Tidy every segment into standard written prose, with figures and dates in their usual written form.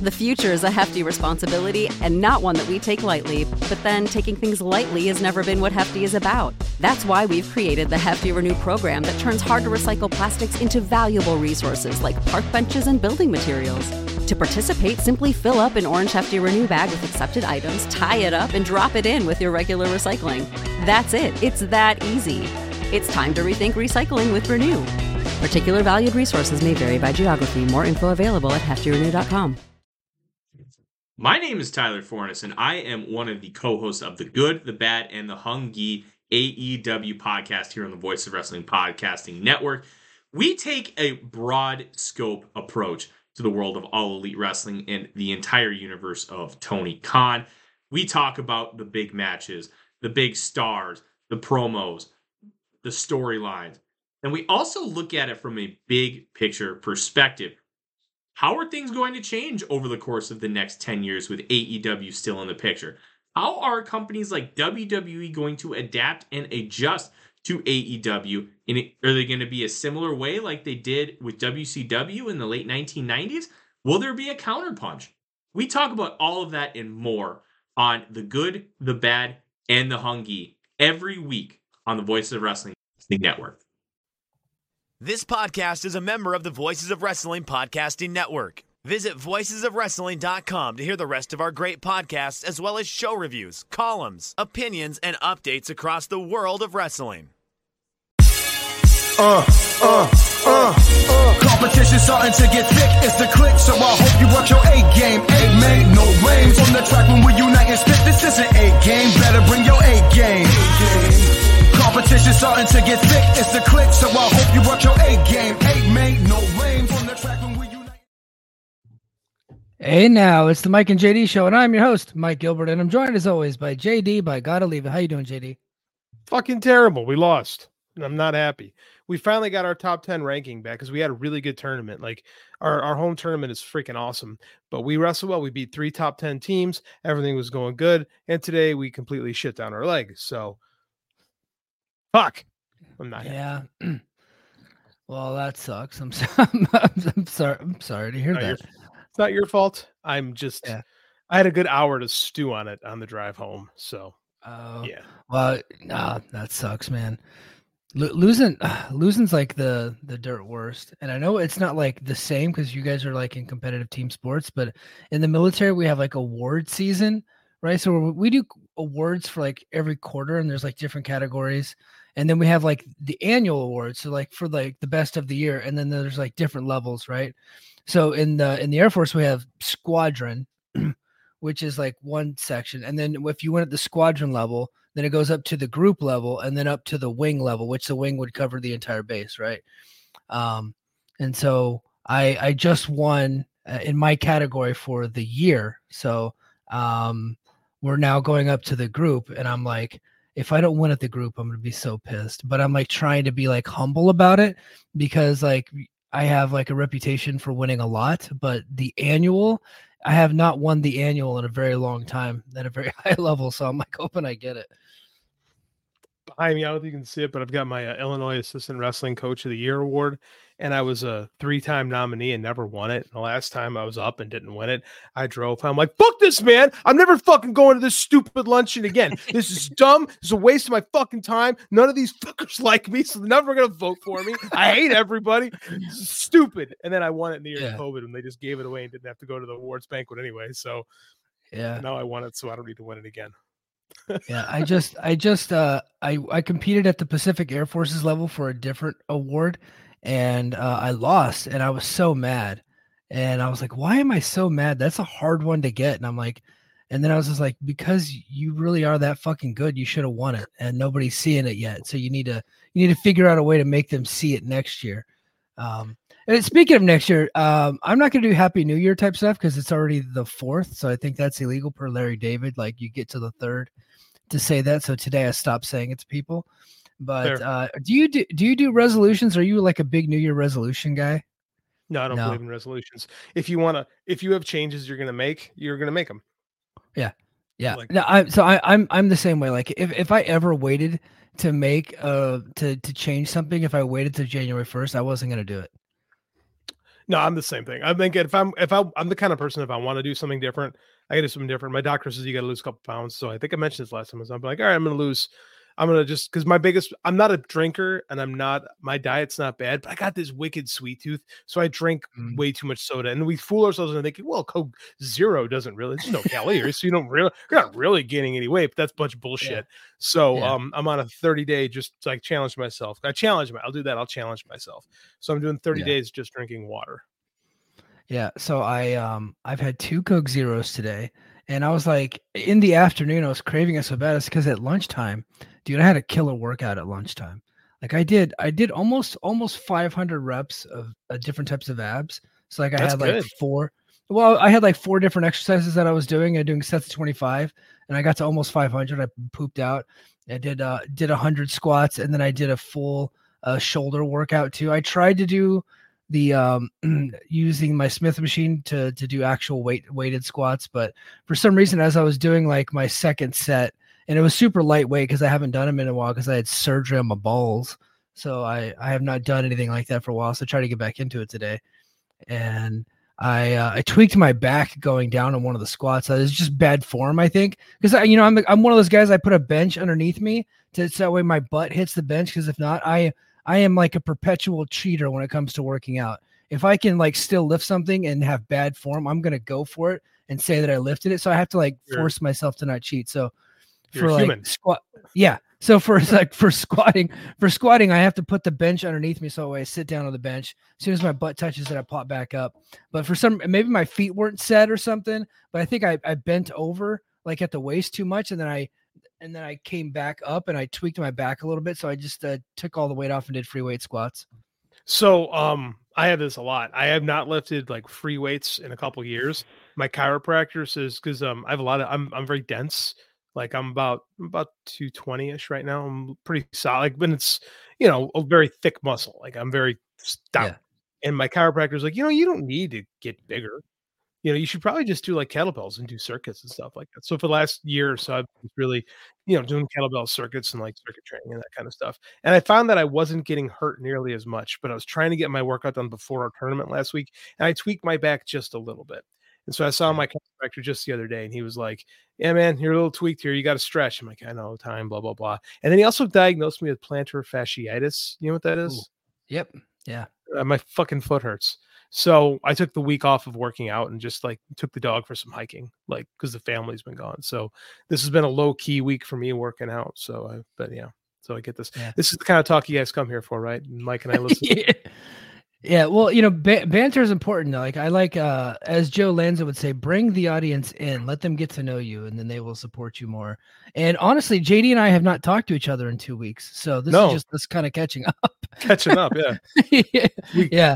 The future is a hefty responsibility and not one that we take lightly, but then taking things lightly has never been what Hefty is about. That's why we've created the Hefty Renew program that turns hard-to-recycle plastics into valuable resources like park benches and building materials. To participate, simply fill up an orange Hefty Renew bag with accepted items, tie it up, and drop it in with your regular recycling. That's it. It's that easy. It's time to rethink recycling with Renew. Particular valued resources may vary by geography. More info available at heftyrenew.com. My name is Tyler Fornes, and I am one of the co-hosts of the Good, the Bad, and the Hungy AEW podcast here on the Voice of Wrestling Podcasting Network. We take a broad scope approach to the world of All Elite Wrestling and the entire universe of Tony Khan. We talk about the big matches, the big stars, the promos, the storylines, and we also look at it from a big picture perspective. How are things going to change over the course of the next 10 years with AEW still in the picture? How are companies like WWE going to adapt and adjust to AEW? Are they going to be a similar way like they did with WCW in the late 1990s? Will there be a counterpunch? We talk about all of that and more on The Good, the Bad, and the Hungy every week on the Voices of Wrestling Network. This podcast is a member of the Voices of Wrestling Podcasting Network. Visit voicesofwrestling.com to hear the rest of our great podcasts, as well as show reviews, columns, opinions, and updates across the world of wrestling. Competition starting to get thick, it's the click, so I hope you work your A game. Ain't made no lanes on the track when we unite and spit. This is an A game, better bring your A game. Competition starting to get thick, it's the click, so I hope you work your A game. Ain't made no lanes on the track when we unite. Hey now, it's the Mike and JD show, and I'm your host, Mike Gilbert, and I'm joined as always by JD, by Gotta Leave It. How you doing, JD? Fucking terrible. We lost. I'm not happy. We finally got our top 10 ranking back because we had a really good tournament. Like our home tournament is freaking awesome, but we wrestled well. We beat 3 top 10 teams. Everything was going good. And today we completely shit down our leg. So fuck. I'm not happy. Yeah. Well, that sucks. I'm sorry. I'm sorry to hear that. It's not your fault. I had a good hour to stew on it on the drive home. So yeah. Well, that sucks, man. Losing's like the dirt worst, and I know it's not like the same because you guys are like in competitive team sports, but in the military we have like award season, right? So we do awards for like every quarter, and there's like different categories, and then we have like the annual awards, so like for like the best of the year, and then there's like different levels, right? So in the Air Force we have squadron, which is like one section, and then if you win at the squadron level, then it goes up to the group level and then up to the wing level, which the wing would cover the entire base, right? And so I just won in my category for the year. So we're now going up to the group, and I'm like, if I don't win at the group, I'm going to be so pissed. But I'm like trying to be like humble about it because like I have like a reputation for winning a lot, but the annual, I have not won the annual in a very long time at a very high level. So I'm like hoping I get it. Behind me, I don't think you can see it, but I've got my Illinois Assistant Wrestling Coach of the Year award, and I was a 3-time nominee and never won it. And the last time I was up and didn't win it, I drove. I'm like, fuck this, man. I'm never fucking going to this stupid luncheon again. This is dumb. This is a waste of my fucking time. None of these fuckers like me, so they're never going to vote for me. I hate everybody. This is stupid. And then I won it in the year of COVID, and they just gave it away and didn't have to go to the awards banquet anyway. So yeah, now I won it, so I don't need to win it again. Yeah, I competed at the Pacific Air Forces level for a different award, and I lost, and I was so mad, and I was like, why am I so mad? That's a hard one to get. And I'm like, and then I was just like, because you really are that fucking good, you should have won it, and nobody's seeing it yet. So you need to figure out a way to make them see it next year. And speaking of next year, I'm not going to do Happy New Year type stuff because it's already the 4th. So I think that's illegal per Larry David. Like you get to the 3rd to say that. So today I stopped saying it to people. But do you do resolutions? Are you like a big New Year resolution guy? No, I don't believe in resolutions. If you have changes you're going to make them. Yeah. Yeah. Like, no, I'm the same way. Like if I ever waited to make to change something, if I waited to January 1st, I wasn't going to do it. No, I'm the same thing. I think I'm the kind of person, if I want to do something different, I gotta do something different. My doctor says you gotta lose a couple pounds. So I think I mentioned this last time. I'm like, all right, I'm gonna just, because I'm not a drinker, and my diet's not bad, but I got this wicked sweet tooth. So I drink way too much soda. And we fool ourselves into thinking, well, Coke Zero doesn't really, there's no calories. So you're not really gaining any weight, but that's a bunch of bullshit. Yeah. So I'm on a 30-day, just like challenge myself. I'll challenge myself. So I'm doing 30 days just drinking water. Yeah, so I've had 2 Coke Zeros today, and I was like, in the afternoon, I was craving it so bad. It's because at lunchtime, dude, I had a killer workout at lunchtime. Like I did almost 500 reps of different types of abs. So like I had like 4. Well, I had like 4 different exercises that I was doing. I'm doing sets of 25, and I got to almost 500. I pooped out. I did 100 squats, and then I did a full shoulder workout too. I tried to do the using my Smith machine to do actual weighted squats, but for some reason, as I was doing like my second set, and it was super lightweight because I haven't done them in a while because I had surgery on my balls, so I have not done anything like that for a while. So I tried to get back into it today, and I tweaked my back going down on one of the squats. It was just bad form, I think, because I'm one of those guys. I put a bench underneath me so that way my butt hits the bench, because if not, I am like a perpetual cheater when it comes to working out. If I can like still lift something and have bad form, I'm going to go for it and say that I lifted it. So I have to like force myself to not cheat. So for like So for squatting, I have to put the bench underneath me. So I sit down on the bench. As soon as my butt touches it, I pop back up. But maybe my feet weren't set or something, but I think I bent over like at the waist too much. And then I came back up and I tweaked my back a little bit. So I just took all the weight off and did free weight squats. So I have this a lot. I have not lifted like free weights in a couple years. My chiropractor says, because I have I'm very dense. Like I'm about 220-ish right now. I'm pretty solid, but it's, a very thick muscle. Like I'm very stout. Yeah. And my chiropractor's like, you don't need to get bigger. You should probably just do like kettlebells and do circuits and stuff like that. So for the last year or so, I've been really, doing kettlebell circuits and like circuit training and that kind of stuff. And I found that I wasn't getting hurt nearly as much, but I was trying to get my workout done before our tournament last week. And I tweaked my back just a little bit. And so I saw my chiropractor just the other day, and he was like, yeah, man, you're a little tweaked here. You got to stretch. I'm like, I know, time, blah, blah, blah. And then he also diagnosed me with plantar fasciitis. You know what that is? Ooh. Yep. Yeah. My fucking foot hurts. So I took the week off of working out and just like took the dog for some hiking, like, because the family's been gone. So this has been a low key week for me working out. So so I get this. Yeah. This is the kind of talk you guys come here for, right? Mike and I listen. Yeah, well, banter is important. Like I like, as Joe Lanza would say, bring the audience in, let them get to know you, and then they will support you more. And honestly, JD and I have not talked to each other in 2 weeks, so this is just this kind of catching up. Catching up, yeah. Yeah.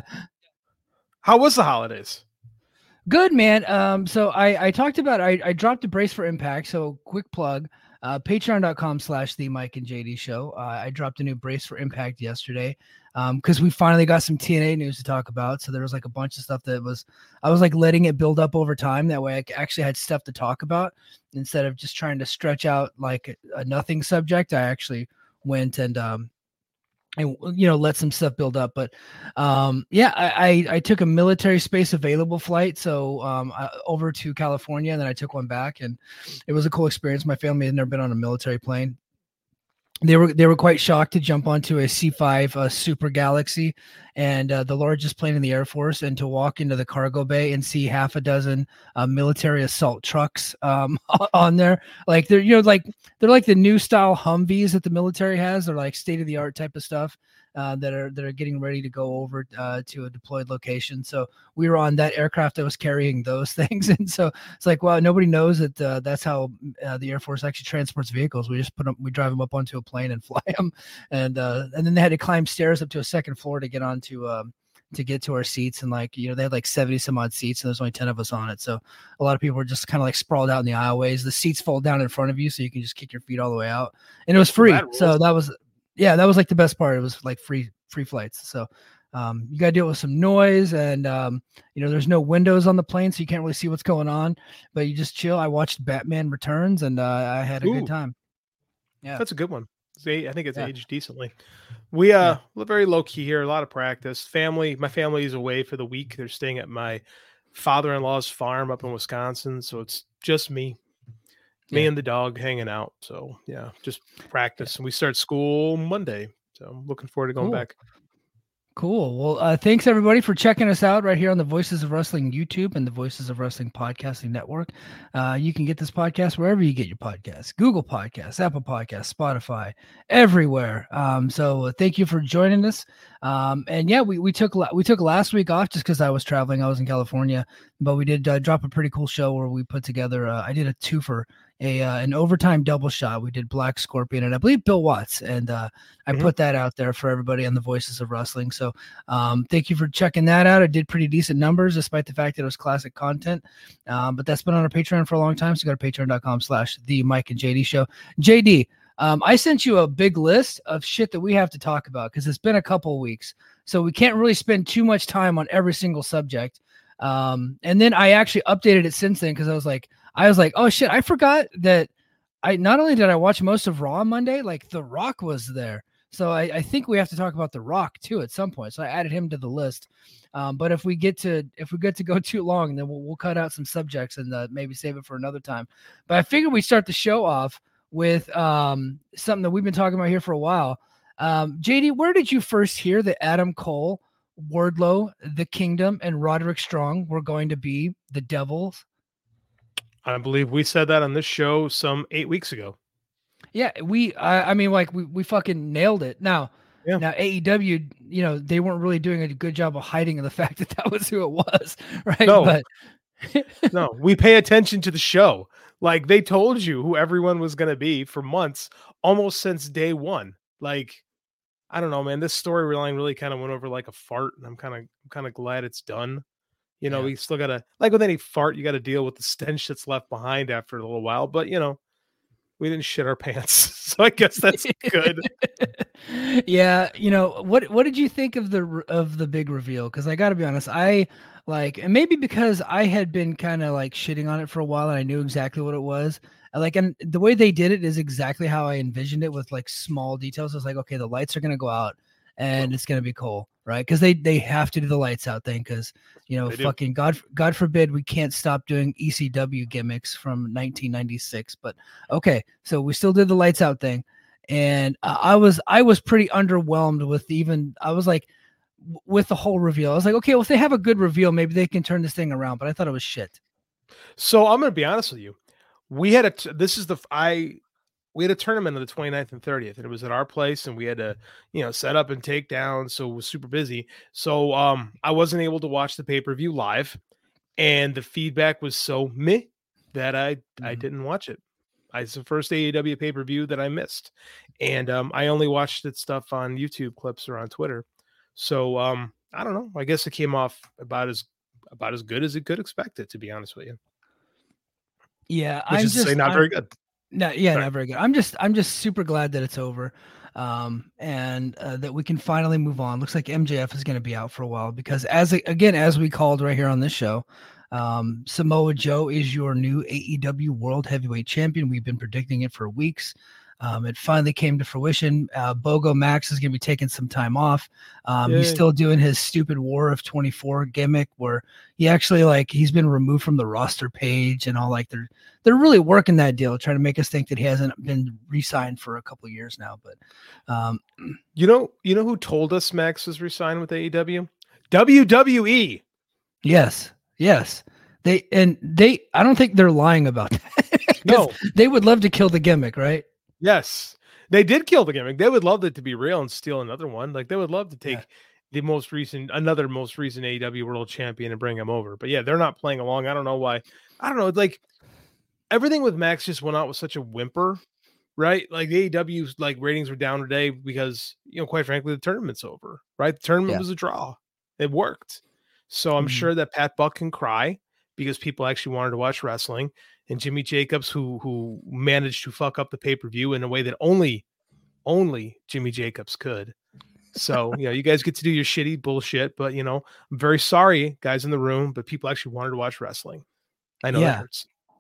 How was the holidays? Good, man. So I talked about, I dropped a brace for Impact. So quick plug. Patreon.com/the Mike and JD show. I dropped a new brace for Impact yesterday because we finally got some TNA news to talk about. So there was like a bunch of stuff I was like letting it build up over time. That way I actually had stuff to talk about instead of just trying to stretch out like a nothing subject. I actually went and let some stuff build up. But I took a military space available flight. So over to California, and then I took one back, and it was a cool experience. My family had never been on a military plane. They were quite shocked to jump onto a C-5 Super Galaxy, and the largest plane in the Air Force, and to walk into the cargo bay and see half a dozen military assault trucks on there. Like they're like the new style Humvees that the military has. They're like state of the art type of stuff that are getting ready to go over to a deployed location. So we were on that aircraft that was carrying those things, and so it's like, wow, nobody knows that that's how the Air Force actually transports vehicles. We just we drive them up onto a plane and fly them, and then they had to climb stairs up to a second floor to get onto to get to our seats. And they had like 70 some odd seats, and there's only 10 of us on it. So a lot of people were just kind of like sprawled out in the aisleways. The seats fold down in front of you, so you can just kick your feet all the way out, and it was free. So that was like the best part. It was like free flights. So you got to deal with some noise, and there's no windows on the plane, so you can't really see what's going on, but you just chill. I watched Batman Returns, and I had a good time. Yeah, that's a good one. I think it's Yeah. aged decently. We we're very low key here, a lot of practice. My family is away for the week. They're staying at my father-in-law's farm up in Wisconsin, so it's just me and the dog hanging out. So yeah, just practice. And we start school Monday. So I'm looking forward to going back. Cool. Well, thanks everybody for checking us out right here on the Voices of Wrestling YouTube and the Voices of Wrestling Podcasting Network. You can get this podcast wherever you get your podcasts: Google Podcasts, Apple Podcasts, Spotify, everywhere. So thank you for joining us. And yeah, we took last week off just because I was traveling. I was in California, but we did drop a pretty cool show where we put together. I did a twofer. An overtime double shot. We did Black Scorpion and I believe Bill Watts, and I put that out there for everybody on the Voices of Wrestling. So thank you for checking that out. It did pretty decent numbers despite the fact that it was classic content, but that's been on our Patreon for a long time. So go to patreon.com/the Mike and JD show. JD, I sent you a big list of shit that we have to talk about because it's been a couple of weeks, so we can't really spend too much time on every single subject. And then I actually updated it since then because I was like, oh shit, I forgot that not only did I watch most of Raw on Monday, like The Rock was there. So I think we have to talk about The Rock too at some point. So I added him to the list. But if we get to go too long, then we'll cut out some subjects and maybe save it for another time. But I figured we start the show off with something that we've been talking about here for a while. JD, where did you first hear that Adam Cole, Wardlow, The Kingdom, and Roderick Strong were going to be the Devils? I believe we said that on this show some 8 weeks ago. Yeah, we fucking nailed it. Now AEW, they weren't really doing a good job of hiding the fact that was who it was, right? No, but no, we pay attention to the show. Like they told you who everyone was going to be for months, almost since day one. Like, I don't know, man. This storyline really kind of went over like a fart, and I'm kind of glad it's done. We still gotta, like with any fart, you got to deal with the stench that's left behind after a little while. But we didn't shit our pants, so I guess that's good. Yeah, what did you think of the big reveal? Because I got to be honest, and maybe because I had been kind of like shitting on it for a while, and I knew exactly what it was. And the way they did it is exactly how I envisioned it, with like small details. I was like, okay, the lights are gonna go out, and it's gonna be cool, right? Because they have to do the lights out thing, because fucking God forbid we can't stop doing ECW gimmicks from 1996. But okay, so we still did the lights out thing, and I was pretty underwhelmed with with the whole reveal. I was like, okay, well, if they have a good reveal, maybe they can turn this thing around. But I thought it was shit. So I'm gonna be honest with you. We had we had a tournament on the 29th and 30th, and it was at our place, and we had to, set up and take down. So it was super busy. So I wasn't able to watch the pay-per-view live, and the feedback was so meh that I didn't watch it. It's the first AEW pay-per-view that I missed. And I only watched it stuff on YouTube clips or on Twitter. So I don't know. I guess it came off about as good as it could expect it, to be honest with you. Yeah, not very good. No, yeah, not very good. I'm just super glad that it's over, and that we can finally move on. Looks like MJF is going to be out for a while because, as we called right here on this show, Samoa Joe is your new AEW World Heavyweight Champion. We've been predicting it for weeks. It finally came to fruition. Bogo Max is going to be taking some time off. He's still doing his stupid War of 24 gimmick where he actually he's been removed from the roster page and all. They're really working that deal, trying to make us think that he hasn't been re-signed for a couple of years now. But you know who told us Max was re-signed with AEW? WWE. Yes. I don't think they're lying about that. No, they would love to kill the gimmick, right? Yes, they did kill the gimmick. They would love it to be real and steal another one. Like they would love to take another most recent AEW World Champion and bring him over. But yeah, they're not playing along. I don't know why. I don't know. Like everything with Max just went out with such a whimper, right? Like the AEW's ratings were down today because quite frankly the tournament's over, right? The tournament was a draw. It worked. So I'm sure that Pat Buck can cry because people actually wanted to watch wrestling. And Jimmy Jacobs, who managed to fuck up the pay-per-view in a way that only Jimmy Jacobs could. So, you guys get to do your shitty bullshit, but I'm very sorry, guys in the room, but people actually wanted to watch wrestling. I know that hurts.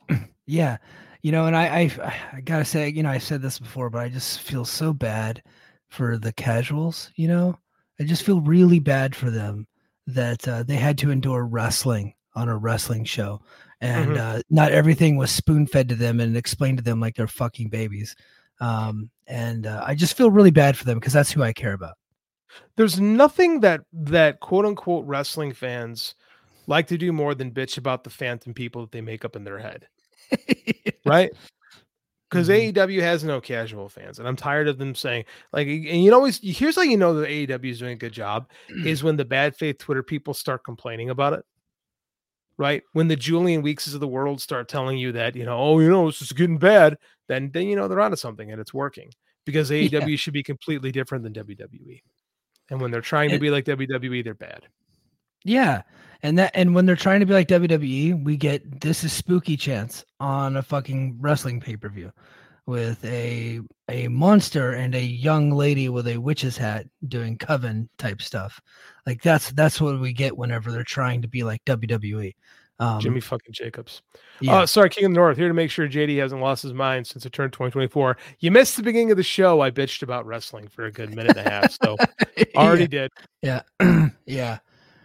Yeah. And I gotta say, I said this before, but I just feel so bad for the casuals, I just feel really bad for them that they had to endure wrestling on a wrestling show. And not everything was spoon fed to them and explained to them like they're fucking babies. And I just feel really bad for them because that's who I care about. There's nothing that quote unquote wrestling fans like to do more than bitch about the phantom people that they make up in their head. Right? Because AEW has no casual fans, and I'm tired of them saying like, and here's how you know that AEW is doing a good job is when the bad faith Twitter people start complaining about it. Right? When the Julian Weekses of the world start telling you that, it's just getting bad, then they're onto something and it's working, because AEW should be completely different than WWE. And when they're trying to be like WWE, they're bad. Yeah. And when they're trying to be like WWE, we get This Is Spooky chants on a fucking wrestling pay-per-view with a monster and a young lady with a witch's hat doing coven type stuff. Like that's what we get whenever they're trying to be like WWE. Jimmy fucking Jacobs. Yeah. Sorry, King of the North, here to make sure JD hasn't lost his mind since it turned 2024. You missed the beginning of the show. I bitched about wrestling for a good minute and a half. So already did. Yeah. Yeah.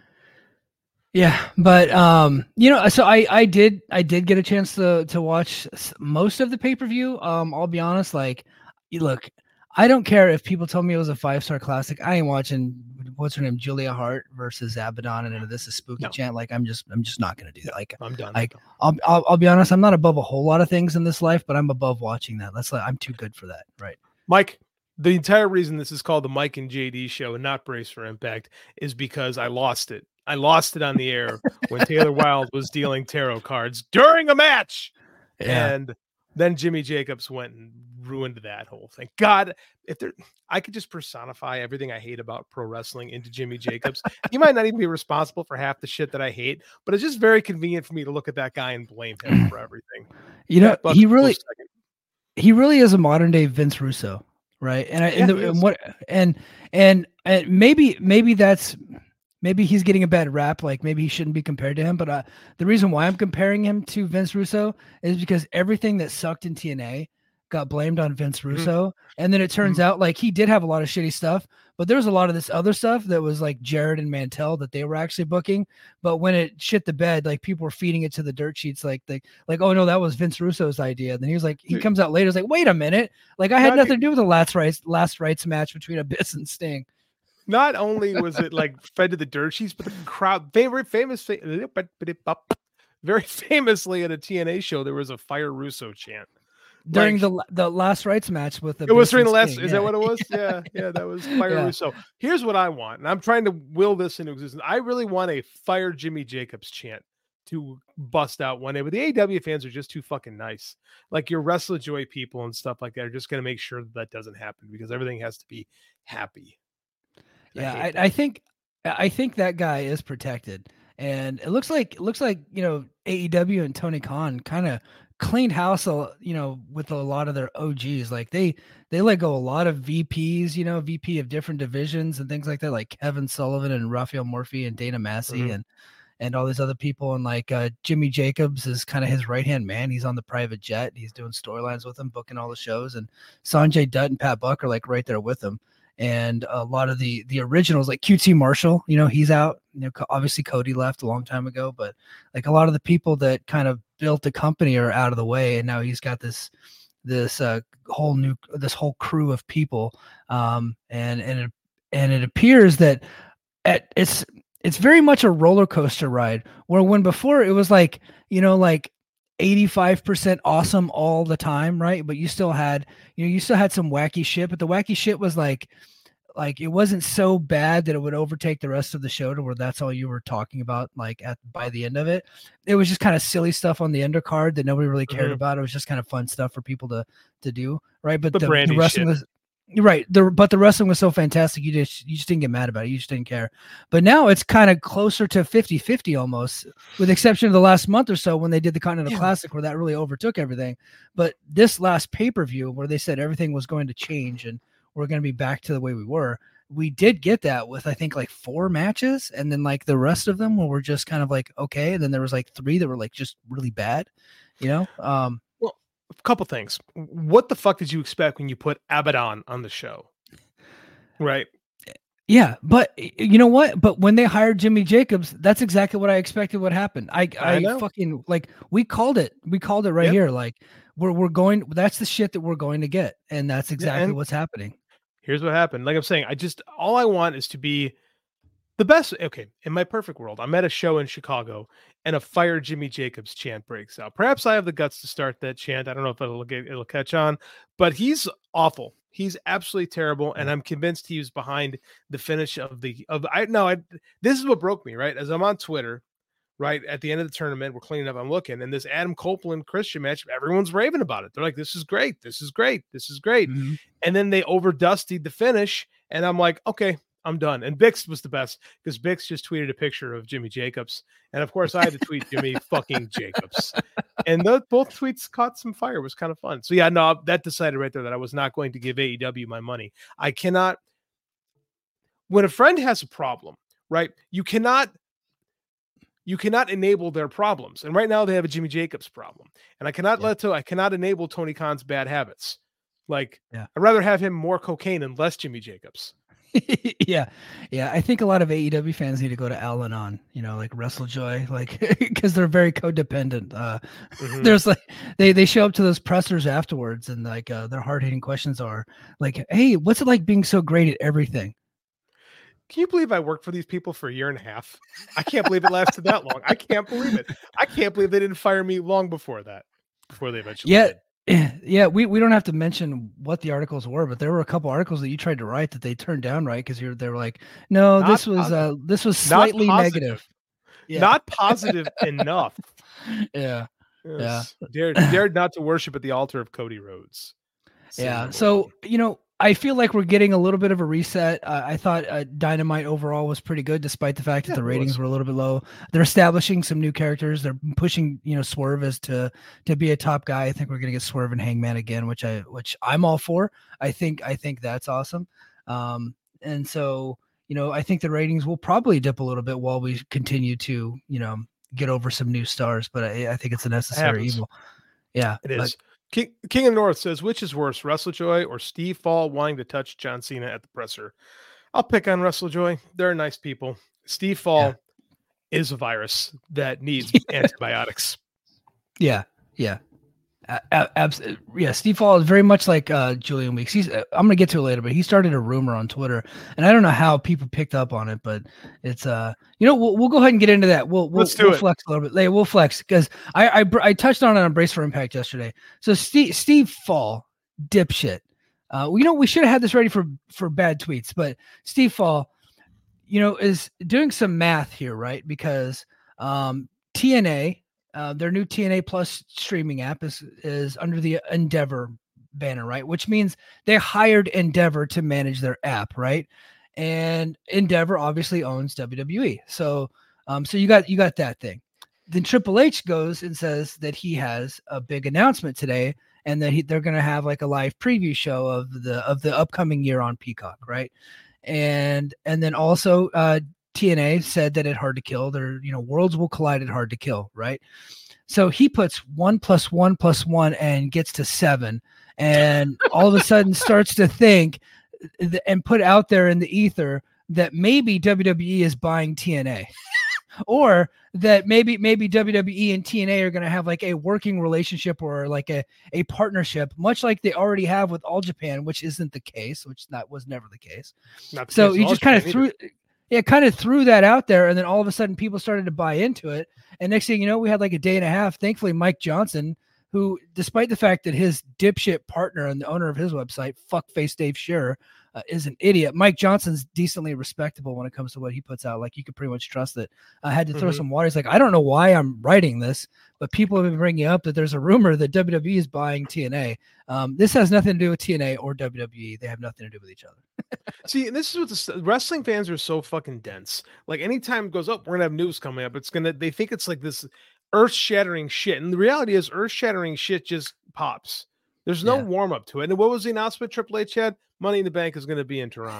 Yeah, but so I did get a chance to watch most of the pay-per-view. I'll be honest, like, look, I don't care if people tell me it was a 5-star classic. I ain't watching what's her name, Julia Hart versus Abaddon, and This Is Spooky chant. Like, I'm just not gonna do that. Like, I'm done. Like, I'll be honest, I'm not above a whole lot of things in this life, but I'm above watching that. I'm too good for that, right? Mike, the entire reason this is called the Mike and JD show and not Brace for Impact is because I lost it. I lost it on the air when Taylor Wilde was dealing tarot cards during a match. Yeah. And then Jimmy Jacobs went and ruined that whole thing. God, I could just personify everything I hate about pro wrestling into Jimmy Jacobs. He might not even be responsible for half the shit that I hate, but it's just very convenient for me to look at that guy and blame him for everything. He really is a modern day Vince Russo, right? And maybe that's. Maybe he's getting a bad rap. Like, maybe he shouldn't be compared to him. But the reason why I'm comparing him to Vince Russo is because everything that sucked in TNA got blamed on Vince Russo. And then it turns out like he did have a lot of shitty stuff, but there was a lot of this other stuff that was like Jared and Mantell that they were actually booking. But when it shit the bed, like people were feeding it to the dirt sheets. Like, oh no, that was Vince Russo's idea. Then he was like, he comes out later. He's like, wait a minute. Like, I had nothing to do with the last rights match between Abyss and Sting. Not only was it like fed to the dirt sheets, but the crowd very famously at a TNA show, there was a Fire Russo chant during the last rights match with the. It was during the last. Is that what it was? Yeah, that was Fire Russo. Here's what I want, and I'm trying to will this into existence. I really want a Fire Jimmy Jacobs chant to bust out one day, but the AEW fans are just too fucking nice. Like your Wrestle Joy people and stuff like that are just going to make sure that doesn't happen because everything has to be happy. Yeah, I think that guy is protected, and it looks like AEW and Tony Khan kind of cleaned house, with a lot of their OGs. Like they let go a lot of VPs, VP of different divisions and things like that, like Kevin Sullivan and Raphael Murphy and Dana Massey and all these other people. And like Jimmy Jacobs is kind of his right hand man. He's on the private jet. He's doing storylines with him, booking all the shows, and Sanjay Dutt and Pat Buck are like right there with him. And a lot of the originals, like QT Marshall, he's out. Obviously Cody left a long time ago, but like a lot of the people that kind of built the company are out of the way, and now he's got this whole crew of people. And it appears that it's very much a roller coaster ride. Where when before it was like 85% awesome all the time, right? But you still had some wacky shit, but the wacky shit was like it wasn't so bad that it would overtake the rest of the show to where that's all you were talking about. Like by the end of it, it was just kind of silly stuff on the undercard that nobody really cared about. It was just kind of fun stuff for people to do, right? But the wrestling was right. But the wrestling was so fantastic, you just didn't get mad about it. You just didn't care. But now it's kind of closer to 50-50 almost, with the exception of the last month or so when they did the Continental Classic, where that really overtook everything. But this last pay-per-view, where they said everything was going to change and we're going to be back to the way we were, we did get that with, I think, like 4 matches, and then like the rest of them were just kind of like okay, and then there was like 3 that were like just really bad, you know. Well, a couple things. What the fuck did you expect when you put Abaddon on the show? Right. Yeah, but you know what? But when they hired Jimmy Jacobs, that's exactly what I expected would happen. I fucking like we called it. We called it right here. Like we're going. That's the shit that we're going to get, and that's exactly what's happening. Here's what happened. Like I'm saying, all I want is to be the best. Okay, in my perfect world, I'm at a show in Chicago, and a "Fire Jimmy Jacobs" chant breaks out. Perhaps I have the guts to start that chant. I don't know if it'll catch on, but he's awful. He's absolutely terrible, and I'm convinced he was behind the finish of this is what broke me, right? As I'm on Twitter, right at the end of the tournament, we're cleaning up, I'm looking, and this Adam Copeland Christian match, everyone's raving about it. They're like, this is great, this is great, this is great. Mm-hmm. And then they overdustied the finish, and I'm like, okay, I'm done. And Bix was the best because Bix just tweeted a picture of Jimmy Jacobs. And of course I had to tweet Jimmy fucking Jacobs. And both tweets caught some fire. It was kind of fun. So yeah, no, that decided right there that I was not going to give AEW my money. I cannot, when a friend has a problem, right? You cannot enable their problems. And right now they have a Jimmy Jacobs problem. And I cannot I cannot enable Tony Khan's bad habits. Like I'd rather have him more cocaine and less Jimmy Jacobs. Yeah. I think a lot of AEW fans need to go to Al-Anon, you know, like WrestleJoy, like because they're very codependent. There's like they show up to those pressers afterwards, and like their hard-hitting questions are like, "Hey, what's it like being so great at everything?" Can you believe I worked for these people for a year and a half? I can't believe it lasted that long. I can't believe it. I can't believe they didn't fire me long before that. Before they eventually did. Yeah, we don't have to mention what the articles were, but there were a couple articles that you tried to write that they turned down, right? Because they were like, no, this was slightly negative. Not positive enough. Yeah. Yes. Dared not to worship at the altar of Cody Rhodes. So, you know, I feel like we're getting a little bit of a reset. I thought Dynamite overall was pretty good, despite the fact that the ratings were a little bit low. They're establishing some new characters. They're pushing, you know, Swerve as to be a top guy. I think we're gonna get Swerve and Hangman again, which I'm all for. I think that's awesome. And so, you know, I think the ratings will probably dip a little bit while we continue to, you know, get over some new stars. But I think it's a necessary evil. Yeah, it is. King of North says, which is worse, WrestleJoy or Steve Fall wanting to touch John Cena at the presser? I'll pick on WrestleJoy. They're nice people. Steve Fall is a virus that needs antibiotics. Yeah. Absolutely. Steve Fall is very much like Julian Weeks. I'm going to get to it later, but he started a rumor on Twitter, and I don't know how people picked up on it, but it's you know, we'll go ahead and get into that. We'll flex a little bit. We'll flex because I touched on it on Brace for Impact yesterday. So Steve Fall, dipshit. You know, we should have had this ready for bad tweets, but Steve Fall, you know, is doing some math here, right? Because TNA. Their new TNA Plus streaming app is under the Endeavor banner, right? Which means they hired Endeavor to manage their app, right? And Endeavor obviously owns WWE, so you got that thing. Then Triple H goes and says that he has a big announcement today, and that they're going to have like a live preview show of the upcoming year on Peacock, right? And then also TNA said that at Hard to Kill, worlds will collide at Hard to Kill, right? So he puts 1 + 1 + 1 and gets to 7, and all of a sudden starts to think and put out there in the ether that maybe WWE is buying TNA, or that maybe WWE and TNA are going to have like a working relationship or like a partnership, much like they already have with All Japan, which isn't the case, was never the case. So he just kind of threw that out there, and then all of a sudden people started to buy into it. And next thing you know, we had like a day and a half. Thankfully, Mike Johnson, who, despite the fact that his dipshit partner and the owner of his website, fuckface Dave Scherer, is an idiot, Mike Johnson's decently respectable when it comes to what he puts out. Like, you could pretty much trust it. I had to throw some water. He's like, I don't know why I'm writing this, but people have been bringing up that there's a rumor that WWE is buying TNA. This has nothing to do with TNA or WWE. They have nothing to do with each other. See, and this is what wrestling fans are so fucking dense. Like, anytime it goes up, we're gonna have news coming up. They think it's like this earth-shattering shit, and the reality is, earth-shattering shit just pops. There's no warm up to it. And what was the announcement Triple H had? Money in the Bank is going to be in Toronto.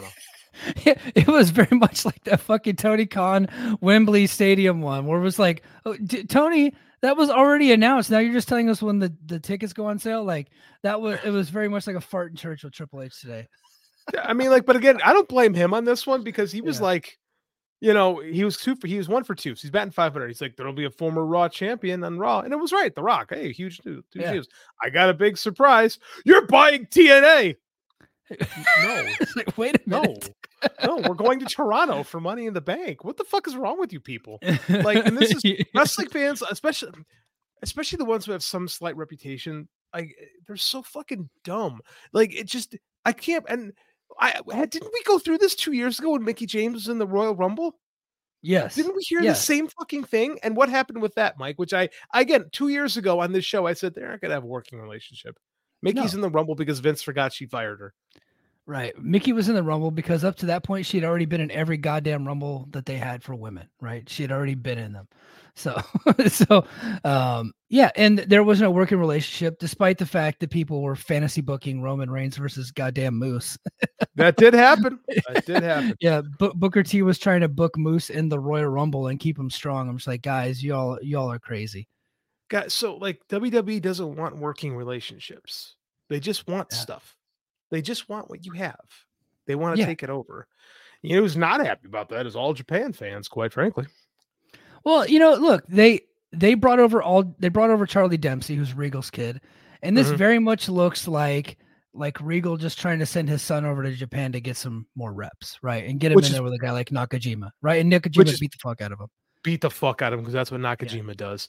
It was very much like that fucking Tony Khan Wembley Stadium one, where it was like, oh, Tony, that was already announced. Now you're just telling us when the tickets go on sale. Like it was very much like a fart in church with Triple H today. I mean, like, but again, I don't blame him on this one because he was like, he was 1 for 2. So he's batting 500. He's like, there'll be a former Raw champion on Raw. And it was right. The Rock. Hey, huge news. I got a big surprise. You're buying TNA. No. Like, wait a minute. No, we're going to Toronto for Money in the Bank. What the fuck is wrong with you people? Like, and this is wrestling fans, especially the ones who have some slight reputation. Like, they're so fucking dumb. Like, it just, I can't. And didn't we go through this 2 years ago when Mickie James was in the Royal Rumble? Yes. Didn't we hear the same fucking thing? And what happened with that, Mike? Which again, 2 years ago on this show, I said they're not going to have a working relationship. Mickey's in the Rumble because Vince forgot she fired her. Right. Mickie was in the Rumble because up to that point, she had already been in every goddamn Rumble that they had for women, right? She had already been in them. So, and there was no working relationship, despite the fact that people were fantasy booking Roman Reigns versus goddamn Moose. That did happen. Yeah. Booker T was trying to book Moose in the Royal Rumble and keep him strong. I'm just like, guys, y'all are crazy. Guys, so like WWE doesn't want working relationships. They just want stuff. They just want what you have. They want to take it over. You know who's not happy about that is all Japan fans, quite frankly. Well, look, they brought over Charlie Dempsey, who's Regal's kid, and this very much looks like Regal just trying to send his son over to Japan to get some more reps, right, and get him in there with a guy like Nakajima, right, and Nakajima beat the fuck out of him. Beat the fuck out of him because that's what Nakajima does.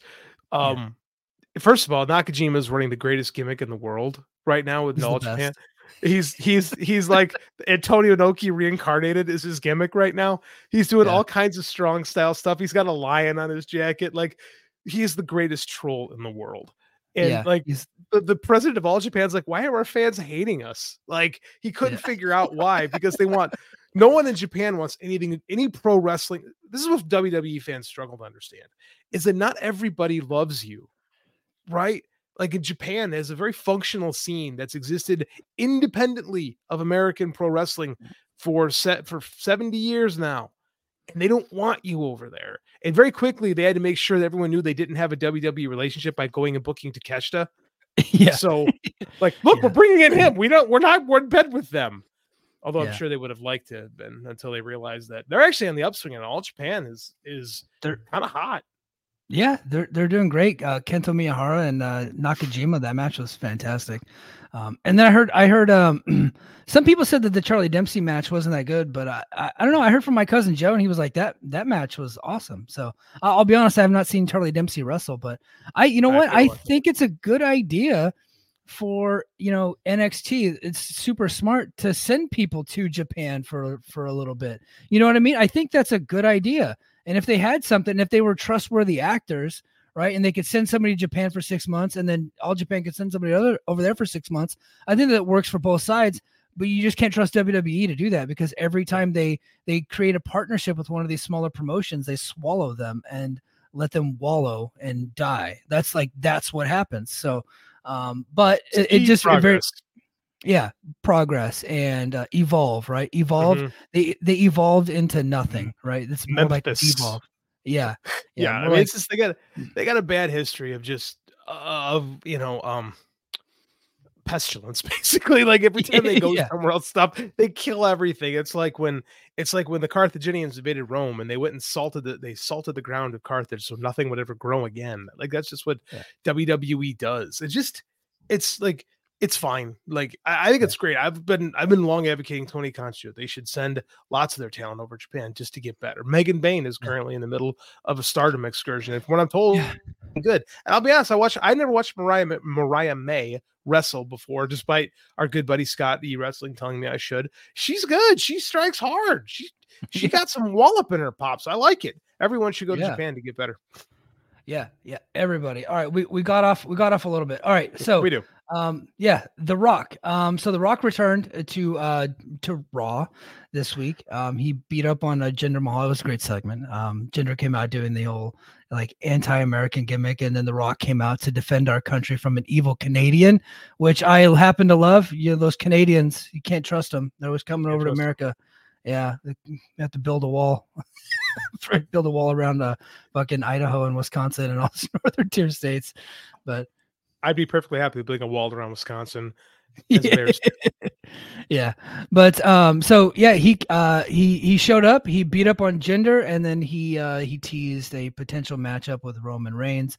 First of all, Nakajima is running the greatest gimmick in the world right now with All Japan. He's like Antonio Inoki reincarnated is his gimmick right now. He's doing all kinds of strong style stuff. He's got a lion on his jacket. Like, he's the greatest troll in the world. And the president of All Japan's like, why are our fans hating us? Like, he couldn't figure out why, because no one in Japan wants any pro wrestling. This is what WWE fans struggle to understand, is that not everybody loves you, right? Like, in Japan, there's a very functional scene that's existed independently of American pro wrestling for 70 years now. And they don't want you over there. And very quickly, they had to make sure that everyone knew they didn't have a WWE relationship by going and booking Takeshita. Yeah. So, like, look, we're bringing in him. We're in bed with them. Although I'm sure they would have liked to have been until they realized that they're actually on the upswing, and All Japan is they're kind of hot. Yeah, they're doing great. Kento Miyahara and Nakajima, that match was fantastic. And then I heard some people said that the Charlie Dempsey match wasn't that good, but I don't know. I heard from my cousin Joe, and he was like, that match was awesome. So I'll be honest, I have not seen Charlie Dempsey wrestle, but I think it's a good idea for NXT. It's super smart to send people to Japan for a little bit. You know what I mean? I think that's a good idea. And if they had something, if they were trustworthy actors, right, and they could send somebody to Japan for 6 months, and then All Japan could send somebody over there for 6 months, I think that works for both sides. But you just can't trust WWE to do that, because every time they create a partnership with one of these smaller promotions, they swallow them and let them wallow and die. That's what happens. So, but it just progress and evolve, right? Evolve. Mm-hmm. They evolved into nothing, right? It's more like evolve. Yeah. I mean, it's just they got a bad history of just pestilence, basically. Like, every time they go somewhere else, they kill everything. It's like when the Carthaginians invaded Rome and they went and salted the ground of Carthage so nothing would ever grow again. Like, that's just what WWE does. It's fine. Like, I think it's great. I've been long advocating Tony Khan. They should send lots of their talent over to Japan just to get better. Megan Bain is currently in the middle of a Stardom excursion. If what I'm told, good. And I'll be honest, I never watched Mariah May wrestle before, despite our good buddy Scott E Wrestling telling me I should. She's good. She strikes hard. She got some wallop in her pops. I like it. Everyone should go to Japan to get better. Yeah. Everybody. All right. We got off a little bit. All right. So we do. The Rock. So The Rock returned to Raw this week. He beat up on Jinder Mahal. It was a great segment. Jinder came out doing the whole like anti-American gimmick, and then The Rock came out to defend our country from an evil Canadian, which I happen to love. Those Canadians, you can't trust them. They're always coming over to America Yeah, you have to build a wall, build a wall around fucking Idaho and Wisconsin and all those northern tier states. But I'd be perfectly happy with building a wall around Wisconsin. As Bears do. Yeah, but so yeah, he showed up. He beat up on Jinder, and then he teased a potential matchup with Roman Reigns.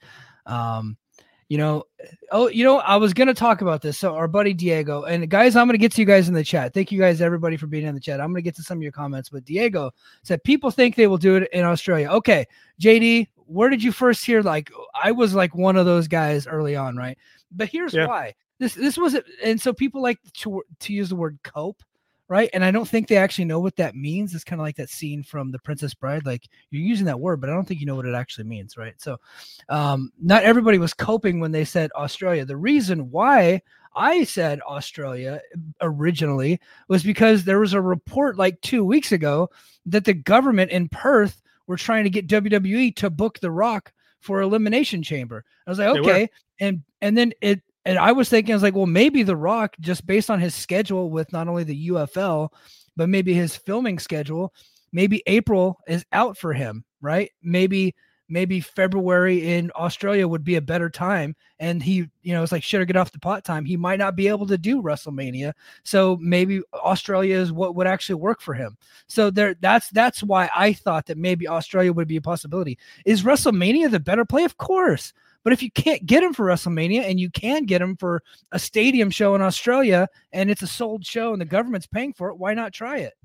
I was gonna talk about this. So our buddy Diego, and guys, I'm gonna get to you guys in the chat. Thank you guys, everybody, for being in the chat. I'm gonna get to some of your comments, but Diego said people think they will do it in Australia. Okay, JD, where did you first hear? Like, I was like one of those guys early on, right? But here's why. This was it, and so people like to use the word cope, right? And I don't think they actually know what that means. It's kind of like that scene from The Princess Bride. Like, you're using that word, but I don't think you know what it actually means, right? So not everybody was coping when they said Australia. The reason why I said Australia originally was because there was a report like 2 weeks ago that the government in Perth were trying to get WWE to book The Rock for Elimination Chamber. I was like, okay. And then and I was thinking, I was like, well, maybe The Rock, just based on his schedule with not only the UFL, but maybe his filming schedule, maybe April is out for him, right? Maybe February in Australia would be a better time. And he, it's like, shit or get off the pot time. He might not be able to do WrestleMania. So maybe Australia is what would actually work for him. So that's why I thought that maybe Australia would be a possibility. Is WrestleMania the better play? Of course. But if you can't get him for WrestleMania and you can get him for a stadium show in Australia and it's a sold show and the government's paying for it, why not try it?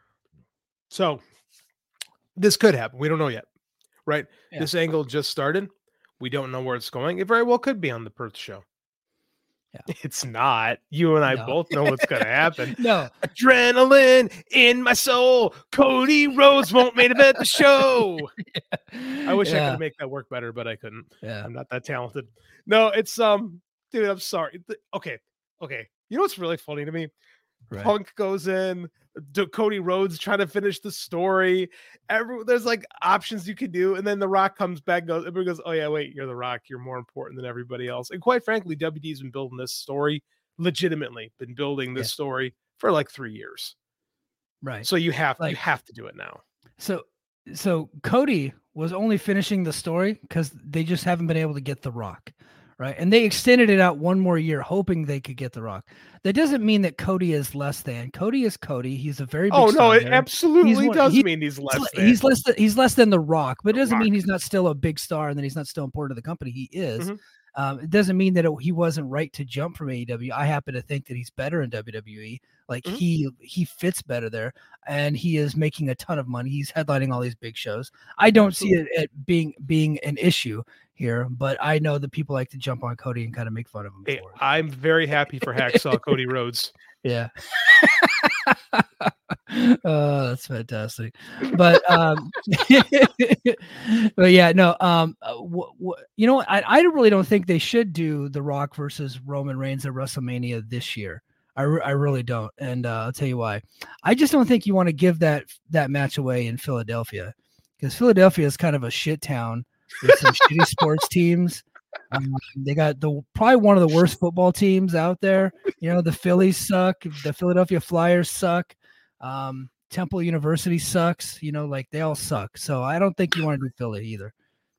So this could happen. We don't know yet, right? Yeah. This angle just started. We don't know where it's going. It very well could be on the Perth show. Yeah. It's not. You and I both know what's going to happen. No. Adrenaline in my soul. Cody Rhodes won't main event the show. I wish I could make that work better, but I couldn't. Yeah. I'm not that talented. No, it's dude, I'm sorry. Okay. You know what's really funny to me? Right. Punk goes in, Cody Rhodes trying to finish the story. There's like options you can do, and then The Rock comes back, everybody goes, "Oh yeah, wait, you're The Rock. You're more important than everybody else." And quite frankly, WWE's been building this story legitimately. Been building this story for like 3 years, right? So you have to do it now. So Cody was only finishing the story because they just haven't been able to get The Rock. Right. And they extended it out one more year, hoping they could get The Rock. That doesn't mean that Cody is less than. Cody is Cody. He's a very big star. It absolutely does mean he's less than. He's less than The Rock, but it doesn't mean he's not still a big star and that he's not still important to the company. He is. Mm-hmm. It doesn't mean that he wasn't right to jump from AEW. I happen to think that he's better in WWE. Like he fits better there, and he is making a ton of money. He's headlining all these big shows. I don't see it being an issue here, but I know that people like to jump on Cody and kind of make fun of him. Hey, I'm very happy for Hacksaw Cody Rhodes. Yeah. Oh, that's fantastic. But but yeah, no. I really don't think they should do The Rock versus Roman Reigns at WrestleMania this year. I really don't, and I'll tell you why. I just don't think you want to give that match away in Philadelphia, because Philadelphia is kind of a shit town with some shitty sports teams. They got probably one of the worst football teams out there. The Phillies suck. The Philadelphia Flyers suck. Temple University sucks. Like they all suck. So I don't think you want to do Philly either.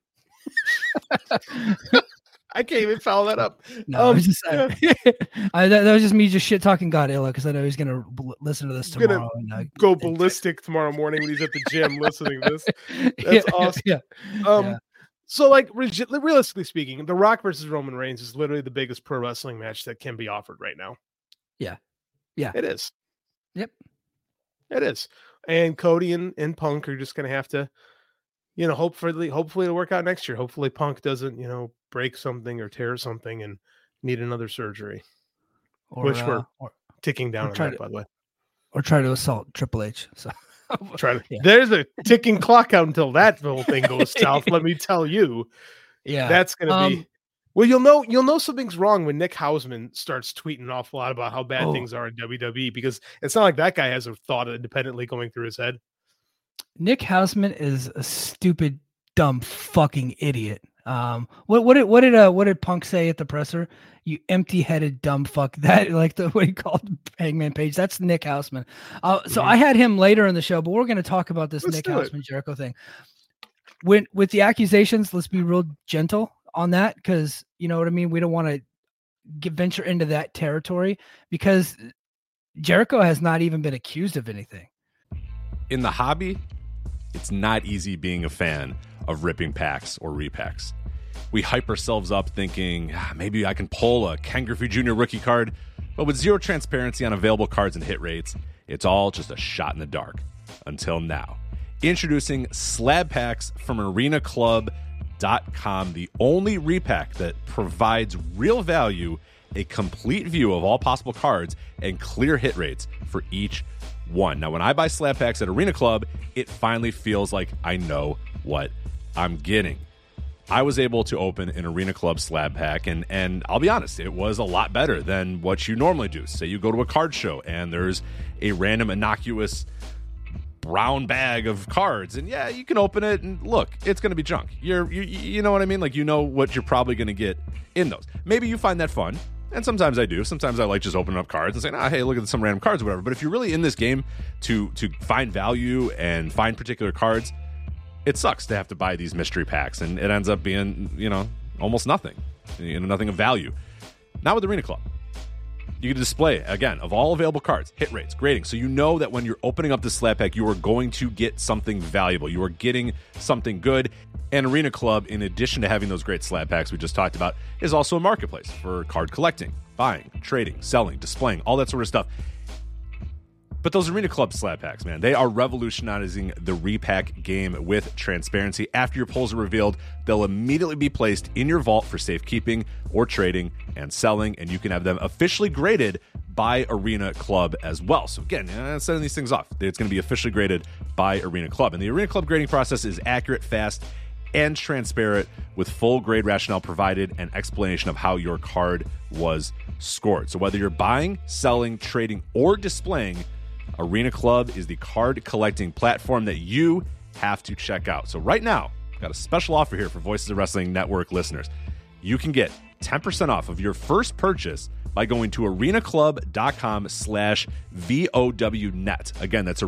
I can't even follow that up. No, that was just me just shit talking Godzilla because I know he's gonna listen to this tomorrow. Go ballistic tomorrow morning when he's at the gym listening to this. That's awesome. Yeah. So, like, realistically speaking, The Rock versus Roman Reigns is literally the biggest pro wrestling match that can be offered right now. Yeah. It is. Yep. It is. And Cody and Punk are just going to have to, hopefully it'll work out next year. Hopefully Punk doesn't, break something or tear something and need another surgery. Which we're ticking down on that, by the way. Or try to assault Triple H. So. There's a ticking clock out until that whole thing goes south. Let me tell you. Yeah, that's gonna be. Well, you'll know something's wrong when Nick Hausman starts tweeting an awful lot about how bad things are in WWE, because it's not like that guy has a thought independently going through his head. Nick Hausman is a stupid, dumb, fucking idiot. What did Punk say at the presser? You empty-headed dumb fuck. That like the way he called Hangman Page. That's Nick Houseman. So I had him later in the show, but we're going to talk about this Nick Houseman Jericho thing. With the accusations, let's be real gentle on that, because you know what I mean. We don't want to venture into that territory because Jericho has not even been accused of anything. In the hobby, it's not easy being a fan of ripping packs or repacks. We hype ourselves up thinking, maybe I can pull a Ken Griffey Jr. rookie card, but with zero transparency on available cards and hit rates, it's all just a shot in the dark. Until now. Introducing slab packs from arenaclub.com, the only repack that provides real value, a complete view of all possible cards, and clear hit rates for each one. Now, when I buy slab packs at Arena Club, it finally feels like I know what I'm getting. I was able to open an Arena Club slab pack, and I'll be honest, it was a lot better than what you normally do. Say you go to a card show, and there's a random innocuous brown bag of cards, and yeah, you can open it, and look, it's going to be junk. You know what I mean? Like, you know what you're probably going to get in those. Maybe you find that fun. And sometimes I do. Sometimes I like just opening up cards and saying, hey, look at some random cards or whatever. But if you're really in this game to find value and find particular cards, it sucks to have to buy these mystery packs. And it ends up being, almost nothing. Nothing of value. Not with Arena Club. You can display, again, of all available cards, hit rates, grading. So you know that when you're opening up the slab pack, you are going to get something valuable. You are getting something good. And Arena Club, in addition to having those great slab packs we just talked about, is also a marketplace for card collecting, buying, trading, selling, displaying, all that sort of stuff. But those Arena Club slab packs, man, they are revolutionizing the repack game with transparency. After your pulls are revealed, they'll immediately be placed in your vault for safekeeping or trading and selling, and you can have them officially graded by Arena Club as well. So again, sending these things off, it's going to be officially graded by Arena Club. And the Arena Club grading process is accurate, fast, and transparent, with full grade rationale provided and explanation of how your card was scored. So whether you're buying, selling, trading, or displaying, Arena Club is the card collecting platform that you have to check out. So right now, I've got a special offer here for Voices of Wrestling Network listeners. You can get 10% off of your first purchase by going to arenaclub.com/VOWnet. Again, that's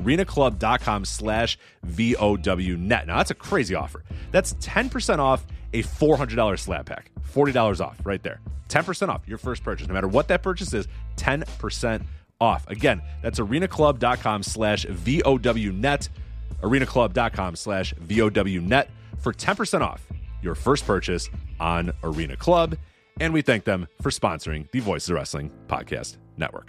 arenaclub.com/VOWnet. Now, that's a crazy offer. That's 10% off a $400 slab pack. $40 off right there. 10% off your first purchase. No matter what that purchase is, 10% off. Again, that's arenaclub.com/VOWnet. arenaclub.com/VOWnet for 10% off your first purchase on Arena Club. And we thank them for sponsoring the Voices of Wrestling Podcast Network.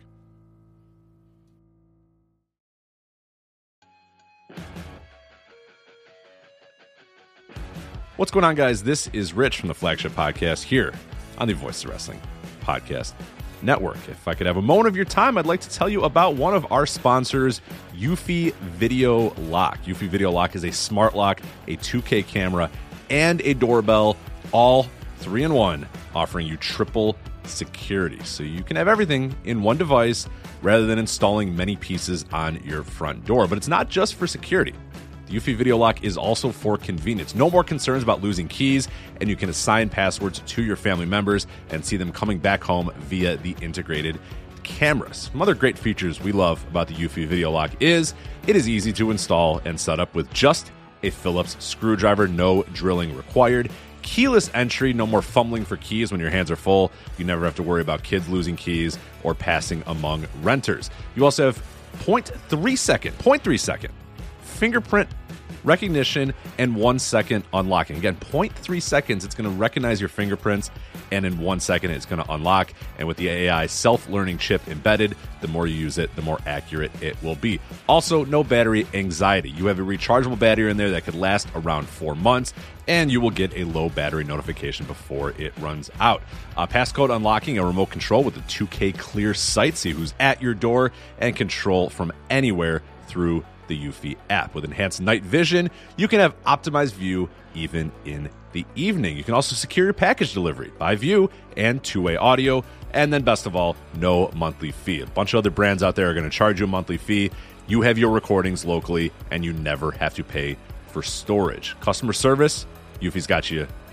What's going on, guys? This is Rich from the Flagship Podcast here on the Voices of Wrestling Podcast Network. If I could have a moment of your time, I'd like to tell you about one of our sponsors, Eufy Video Lock. Eufy Video Lock is a smart lock, a 2K camera, and a doorbell, all 3-in-1, offering you triple security. So you can have everything in one device rather than installing many pieces on your front door. But it's not just for security. The Eufy Video Lock is also for convenience. No more concerns about losing keys, and you can assign passwords to your family members and see them coming back home via the integrated cameras. Some other great features we love about the Eufy Video Lock is it is easy to install and set up with just a Phillips screwdriver, no drilling required. Keyless entry, no more fumbling for keys when your hands are full. You never have to worry about kids losing keys or passing among renters. You also have 0.3 second fingerprint recognition and 1 second unlocking. Again, 0.3 seconds, it's going to recognize your fingerprints, and in 1 second, it's going to unlock. And with the AI self-learning chip embedded, the more you use it, the more accurate it will be. Also, no battery anxiety. You have a rechargeable battery in there that could last around 4 months, and you will get a low battery notification before it runs out. Passcode unlocking, a remote control with a 2K clear sight, see who's at your door, and control from anywhere through the Eufy app. With enhanced night vision, you can have optimized view even in the evening. You can also secure your package delivery by view and two-way audio. And then best of all, no monthly fee. A bunch of other brands out there are going to charge you a monthly fee. You have your recordings locally, and you never have to pay for storage. Customer service, Eufy's got you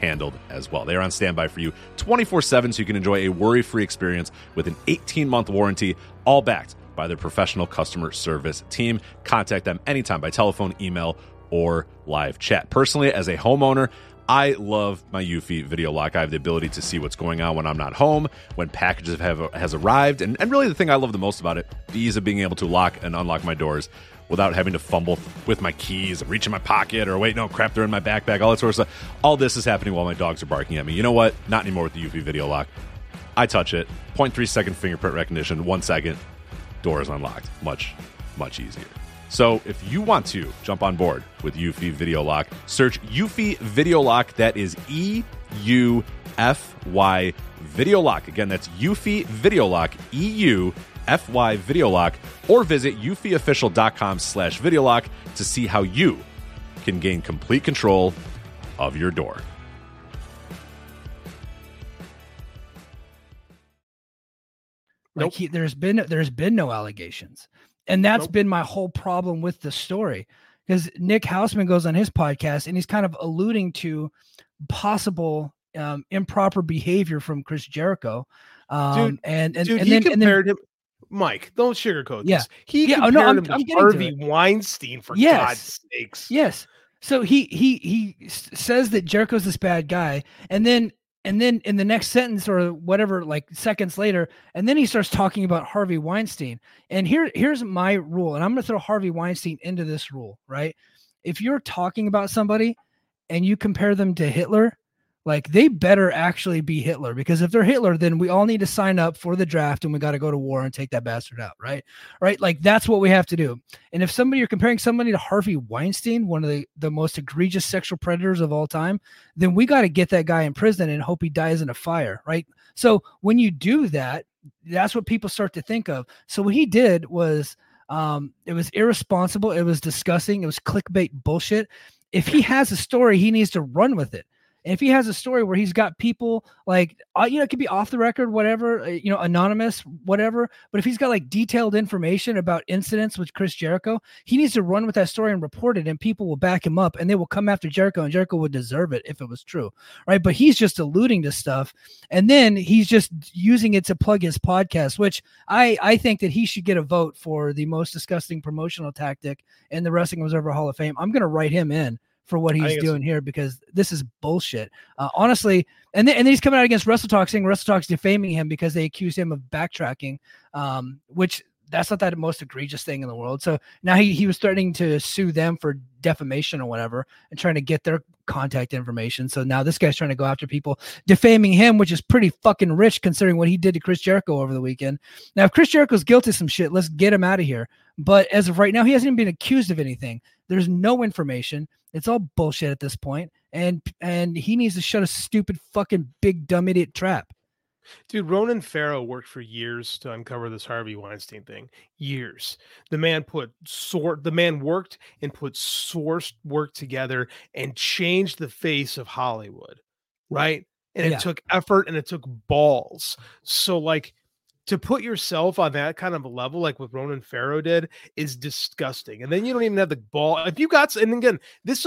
handled as well. They are on standby for you 24/7 so you can enjoy a worry-free experience with an 18-month warranty, all backed by their professional customer service team. Contact them anytime by telephone, email, or live chat. Personally, as a homeowner, I love my Eufy Video Lock. I have the ability to see what's going on when I'm not home, when packages has arrived, and really the thing I love the most about it, the ease of being able to lock and unlock my doors without having to fumble with my keys and reach in my pocket or wait, no, crap, they're in my backpack, all that sort of stuff. All this is happening while my dogs are barking at me. You know what? Not anymore with the Eufy Video Lock. I touch it, 0.3 second fingerprint recognition, 1 second, door is unlocked. Much, much easier. So if you want to jump on board with Eufy Video Lock, search Eufy Video Lock. That is EUFY Video Lock. Again, that's Eufy Video Lock, EUFY Video Lock, or visit eufyofficial.com/video lock to see how you can gain complete control of your door. Like there's been no allegations. And that's been my whole problem with the story, because Nick Hausman goes on his podcast and he's kind of alluding to possible improper behavior from Chris Jericho. He compared him. Mike, don't sugarcoat this. He compared him to Harvey Weinstein, for God's sakes. Yes. So he says that Jericho's this bad guy, and then in the next sentence or whatever, like seconds later, and then he starts talking about Harvey Weinstein. And here's my rule, and I'm going to throw Harvey Weinstein into this rule, right? If you're talking about somebody and you compare them to Hitler, like they better actually be Hitler, because if they're Hitler, then we all need to sign up for the draft and we got to go to war and take that bastard out. Right. Like that's what we have to do. And if you're comparing somebody to Harvey Weinstein, one of the most egregious sexual predators of all time, then we got to get that guy in prison and hope he dies in a fire. Right. So when you do that, that's what people start to think of. So what he did was, it was irresponsible. It was disgusting. It was clickbait bullshit. If he has a story, he needs to run with it. And if he has a story where he's got people like, it could be off the record, whatever, anonymous, whatever. But if he's got like detailed information about incidents with Chris Jericho, he needs to run with that story and report it, and people will back him up and they will come after Jericho, and Jericho would deserve it if it was true. Right. But he's just alluding to stuff. And then he's just using it to plug his podcast, which I think that he should get a vote for the most disgusting promotional tactic in the Wrestling Observer Hall of Fame. I'm going to write him in for what he's doing here, because this is bullshit. Honestly, and then he's coming out against WrestleTalk, saying WrestleTalk's defaming him because they accuse him of backtracking, which that's not that most egregious thing in the world. So now he was threatening to sue them for defamation or whatever and trying to get their contact information. So now this guy's trying to go after people defaming him, which is pretty fucking rich considering what he did to Chris Jericho over the weekend. Now, if Chris Jericho's guilty of some shit, let's get him out of here. But as of right now, he hasn't even been accused of anything. There's no information. It's all bullshit at this point. And he needs to shut a stupid fucking big dumb idiot trap. Dude, Ronan Farrow worked for years to uncover this Harvey Weinstein thing. Years. The man worked and put sourced work together and changed the face of Hollywood. Right? And it took effort and it took balls. So like, to put yourself on that kind of a level, like what Ronan Farrow did, is disgusting. And then you don't even have the ball. If you got, and again, this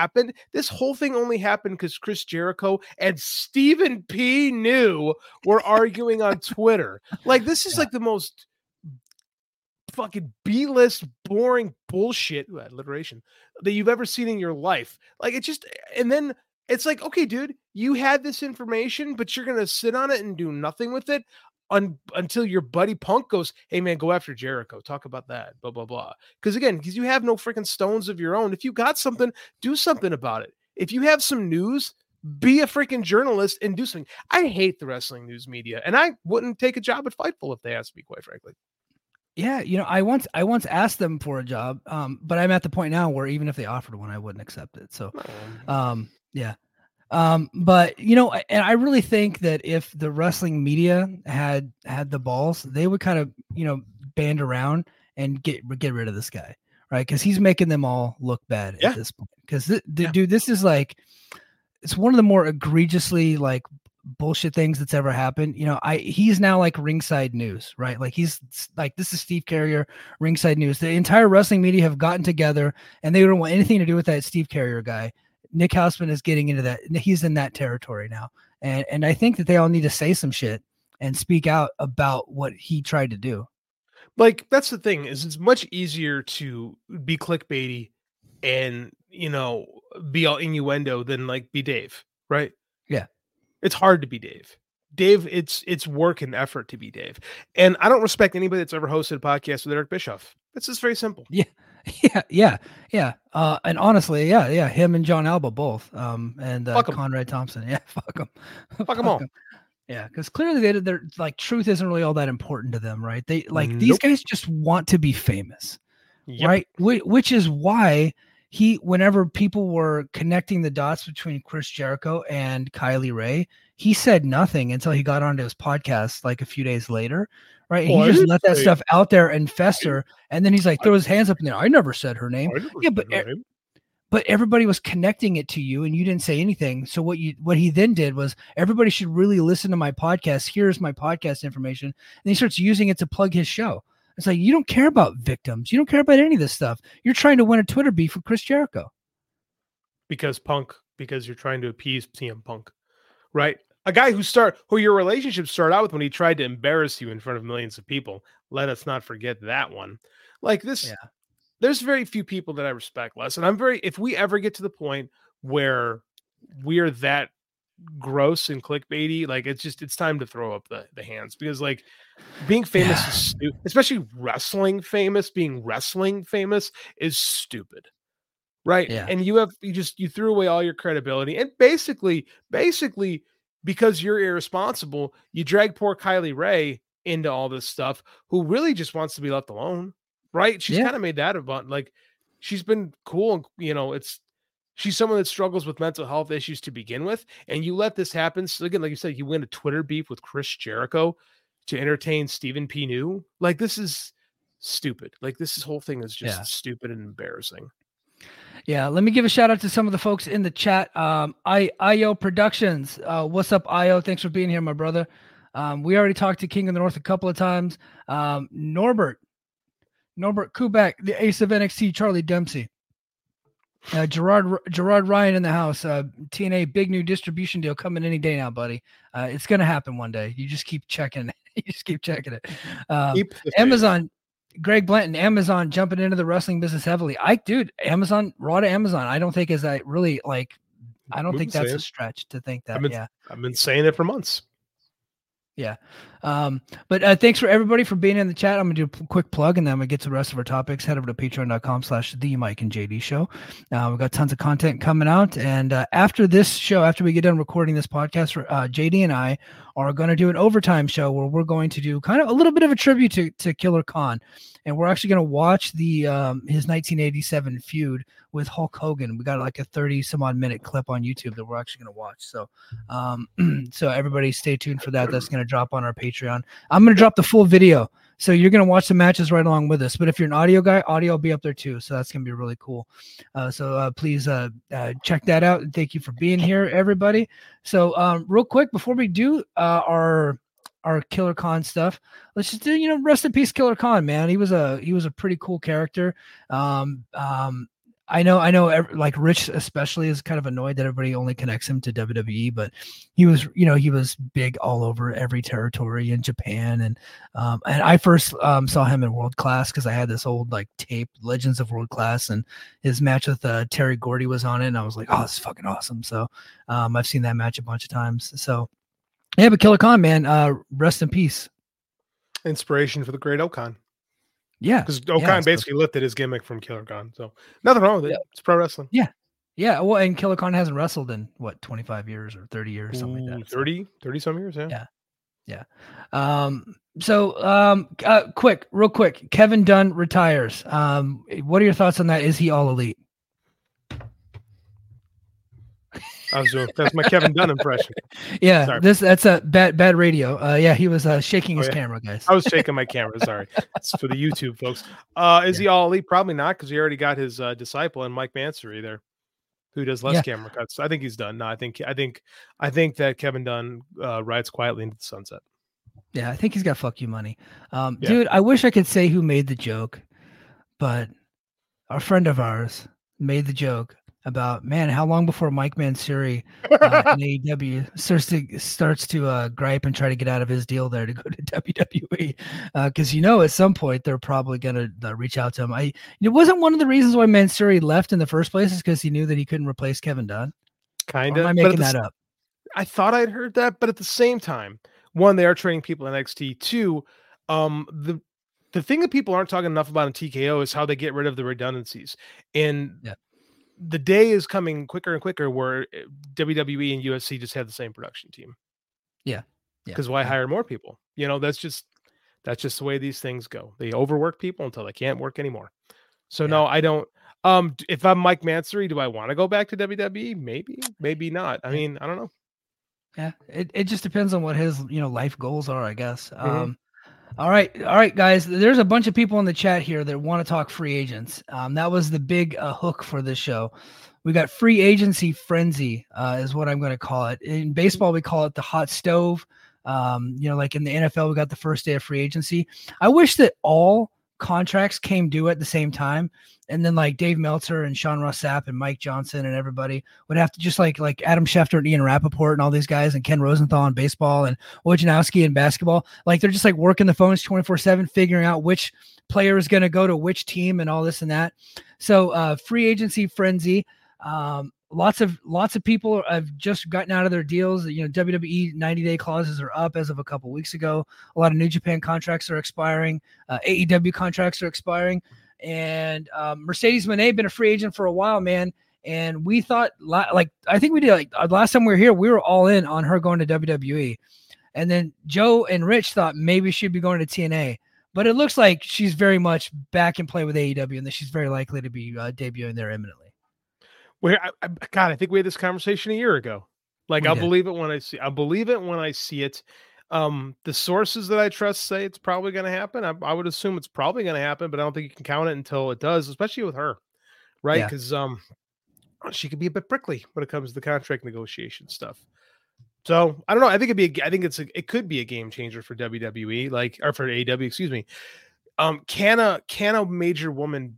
whole thing only happened because Chris Jericho and Stephen P. New were arguing on Twitter. Like, this is like the most fucking B-list, boring bullshit, alliteration, that you've ever seen in your life. Like, it just, and then it's like, okay, dude, you had this information, but you're going to sit on it and do nothing with it until your buddy Punk goes, hey man, go after Jericho, talk about that, blah blah blah. Because you have no freaking stones of your own. If you got something, do something about it. If you have some news, be a freaking journalist and do something. I hate the wrestling news media, and I wouldn't take a job at Fightful if they asked me, quite frankly. Yeah, I once asked them for a job, but I'm at the point now where even if they offered one, I wouldn't accept it. So yeah. But and I really think that if the wrestling media had the balls, they would kind of, band around and get rid of this guy, right? Because he's making them all look bad at this point. Because dude, this is like, it's one of the more egregiously like bullshit things that's ever happened. He's now like Ringside News, right? Like he's like, this is Steve Carrier, Ringside News. The entire wrestling media have gotten together and they don't want anything to do with that Steve Carrier guy. Nick Hausman is getting into that. He's in that territory now. And I think that they all need to say some shit and speak out about what he tried to do. Like, that's the thing, is it's much easier to be clickbaity and, be all innuendo than like be Dave, right? Yeah. It's hard to be Dave. Dave, it's work and effort to be Dave. And I don't respect anybody that's ever hosted a podcast with Eric Bischoff. It's just very simple. Yeah. And honestly, him and John Alba both. And Conrad Thompson. Yeah, fuck them. Fuck them all. Yeah, because clearly they're like, truth isn't really all that important to them, right? They like these guys just want to be famous, right? Which is why whenever people were connecting the dots between Chris Jericho and Kylie Ray, he said nothing until he got onto his podcast like a few days later, right? He just let that stuff out there and fester, and then he's like, throw his hands up in there. I never said her name. But everybody was connecting it to you and you didn't say anything. So what he then did was, everybody should really listen to my podcast. Here's my podcast information. And he starts using it to plug his show. It's like, you don't care about victims. You don't care about any of this stuff. You're trying to win a Twitter beef with Chris Jericho. Because you're trying to appease CM Punk, right? A guy who your relationship started out with when he tried to embarrass you in front of millions of people. Let us not forget that one. Like this. Yeah. There's very few people that I respect less. And if we ever get to the point where we're that gross and clickbaity, like it's time to throw up the hands, because like being famous is stupid, especially being wrestling famous is stupid. Right. Yeah. And you threw away all your credibility. And basically, because you're irresponsible, you drag poor Kylie Ray into all this stuff, who really just wants to be left alone. Right. She's kind of made that about, like, she's been cool. And, she's someone that struggles with mental health issues to begin with. And you let this happen. So again, like you said, you win a Twitter beef with Chris Jericho to entertain Stephen P. New. Like, this is stupid. Like, this whole thing is just stupid and embarrassing. Yeah. Let me give a shout out to some of the folks in the chat. IO Productions. What's up, IO? Thanks for being here, my brother. We already talked to King of the North a couple of times. Norbert Kubek, the ace of NXT, Charlie Dempsey. Gerard Ryan in the house. TNA, big new distribution deal coming any day now, buddy. It's going to happen one day. You just keep checking it. Amazon, Greg Blanton, Amazon jumping into the wrestling business heavily. Amazon, raw to Amazon. I don't think that's a stretch to think that. I've been saying it for months. Yeah. But thanks for everybody for being in the chat. I'm going to do a quick plug and then I'm going to get to the rest of our topics. Head over to patreon.com/the Mike and JD show. We've got tons of content coming out. And after this show, after we get done recording this podcast, JD and I are going to do an overtime show where we're going to do kind of a little bit of a tribute to Killer Khan. And we're actually going to watch his 1987 feud with Hulk Hogan. We got like a 30 some odd minute clip on YouTube that we're actually going to watch. So, so everybody stay tuned for that. That's going to drop on our Patreon. I'm going to drop the full video. So you're going to watch the matches right along with us. But if you're an audio guy, audio will be up there too. So that's going to be really cool. So please check that out. And thank you for being here, everybody. So real quick, before we do our Killer Khan stuff, let's just do, rest in peace, Killer Khan, man. He was a pretty cool character. I know like Rich especially is kind of annoyed that everybody only connects him to WWE, but he was big all over every territory in Japan. And I first saw him in World Class because I had this old like tape, Legends of World Class, and his match with Terry Gordy was on it. And I was like, oh, this is fucking awesome. So I've seen that match a bunch of times. So yeah, but Killer Khan, man, rest in peace. Inspiration for the great O-Khan. Yeah. Because O-Khan basically lifted his gimmick from Killer Khan. So nothing wrong with it. It's pro wrestling. Yeah. Yeah. Well, and Killer Khan hasn't wrestled in 25 years or 30 years, something like that. 30 some years. Yeah. Yeah. Real quick. Kevin Dunn retires. What are your thoughts on that? Is he all elite? That's my Kevin Dunn impression. Yeah, sorry. That's a bad radio. Yeah, he was shaking his camera, guys. I was shaking my camera. Sorry, it's for the YouTube folks. Is he all elite? Probably not, because he already got his disciple and Mike Mansory there, who does less camera cuts. I think he's done. No, I think that Kevin Dunn rides quietly into the sunset. Yeah, I think he's got fuck you money. Dude, I wish I could say who made the joke, but a friend of ours made the joke about, man, how long before Mike Mansuri in AEW starts to gripe and try to get out of his deal there to go to WWE, because at some point they're probably gonna reach out to him. It wasn't one of the reasons why Mansuri left in the first place is because he knew that he couldn't replace Kevin Dunn. Kind of. Am I making that up? I thought I'd heard that, but at the same time, one, they are training people in NXT. Two, the thing that people aren't talking enough about in TKO is how they get rid of the redundancies. And the day is coming quicker and quicker where WWE and UFC just have the same production team. Yeah. Because why hire more people? That's just the way these things go. They overwork people until they can't work anymore. So no, I don't. If I'm Mike Mansuri, do I want to go back to WWE? Maybe not. I mean, I don't know. Yeah, it just depends on what his life goals are, I guess. All right, guys. There's a bunch of people in the chat here that want to talk free agents. That was the big hook for this show. We got free agency frenzy, is what I'm going to call it. In baseball, we call it the hot stove. Like in the NFL, we got the first day of free agency. I wish that all contracts came due at the same time, and then like Dave Meltzer and Sean Ross Sapp and Mike Johnson and everybody would have to just like Adam Schefter and Ian Rappaport and all these guys and Ken Rosenthal in baseball and Wojnarowski in basketball. Like they're just like working the phones 24/7, figuring out which player is going to go to which team and all this and that. So free agency frenzy. Lots of people have just gotten out of their deals. WWE 90-day clauses are up as of a couple weeks ago. A lot of New Japan contracts are expiring. AEW contracts are expiring. And Mercedes Moné been a free agent for a while, man. And we thought, I think we did, last time we were here, we were all in on her going to WWE. And then Joe and Rich thought maybe she'd be going to TNA. But it looks like she's very much back in play with AEW, and that she's very likely to be debuting there imminently. I think we had this conversation a year ago. I'll believe it when I see. I believe it when I see it. The sources that I trust say it's probably going to happen. I would assume it's probably going to happen, but I don't think you can count it until it does, especially with her, right? Because she could be a bit prickly when it comes to the contract negotiation stuff. So I don't know. I think it could be a game changer for WWE, or for AEW. Excuse me. Can a major woman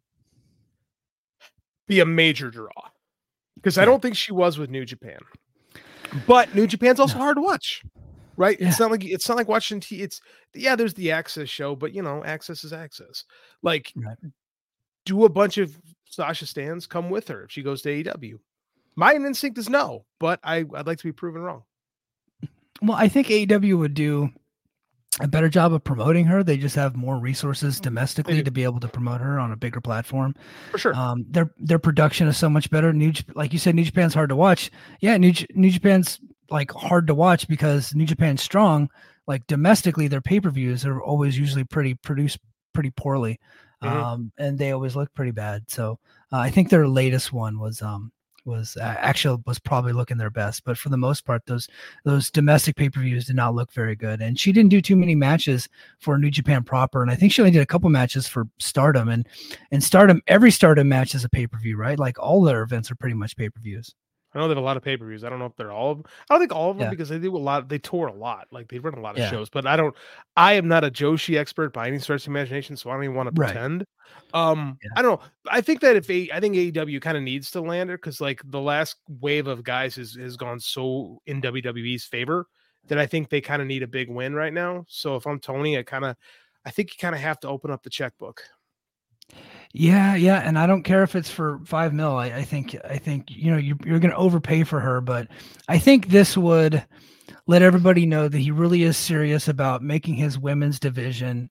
be a major draw? Because I don't think she was with New Japan, but New Japan's also hard to watch, right? Yeah. It's not like watching there's the Access show, but Access is Access. Do a bunch of Sasha Stans come with her if she goes to AEW? My instinct is no, but I'd like to be proven wrong. Well, I think AEW would do a better job of promoting her. They just have more resources domestically to be able to promote her on a bigger platform. For sure. Their production is so much better. Like you said, New Japan's hard to watch. Yeah, New Japan's hard to watch because New Japan's strong. Domestically, their pay-per-views are always usually produced pretty poorly. And they always look pretty bad. So I think their latest one was probably looking their best, but for the most part, those domestic pay-per-views did not look very good. And she didn't do too many matches for New Japan proper. And I think she only did a couple matches for Stardom, and Stardom, every Stardom match is a pay-per-view, right? All their events are pretty much pay-per-views. I know they have a lot of pay-per-views. I don't know if they're all of them. I don't think all of them because they do a lot. They tour a lot. They run a lot of shows, but I am not a Joshi expert by any stretch of imagination, so I don't even want to pretend. I don't know. I think that I think AEW kind of needs to land her because the last wave of guys has gone so in WWE's favor that I think they kind of need a big win right now. So if I'm Tony, I think you kind of have to open up the checkbook. Yeah, and I don't care if it's for $5 million. I think you're going to overpay for her, but I think this would let everybody know that he really is serious about making his women's division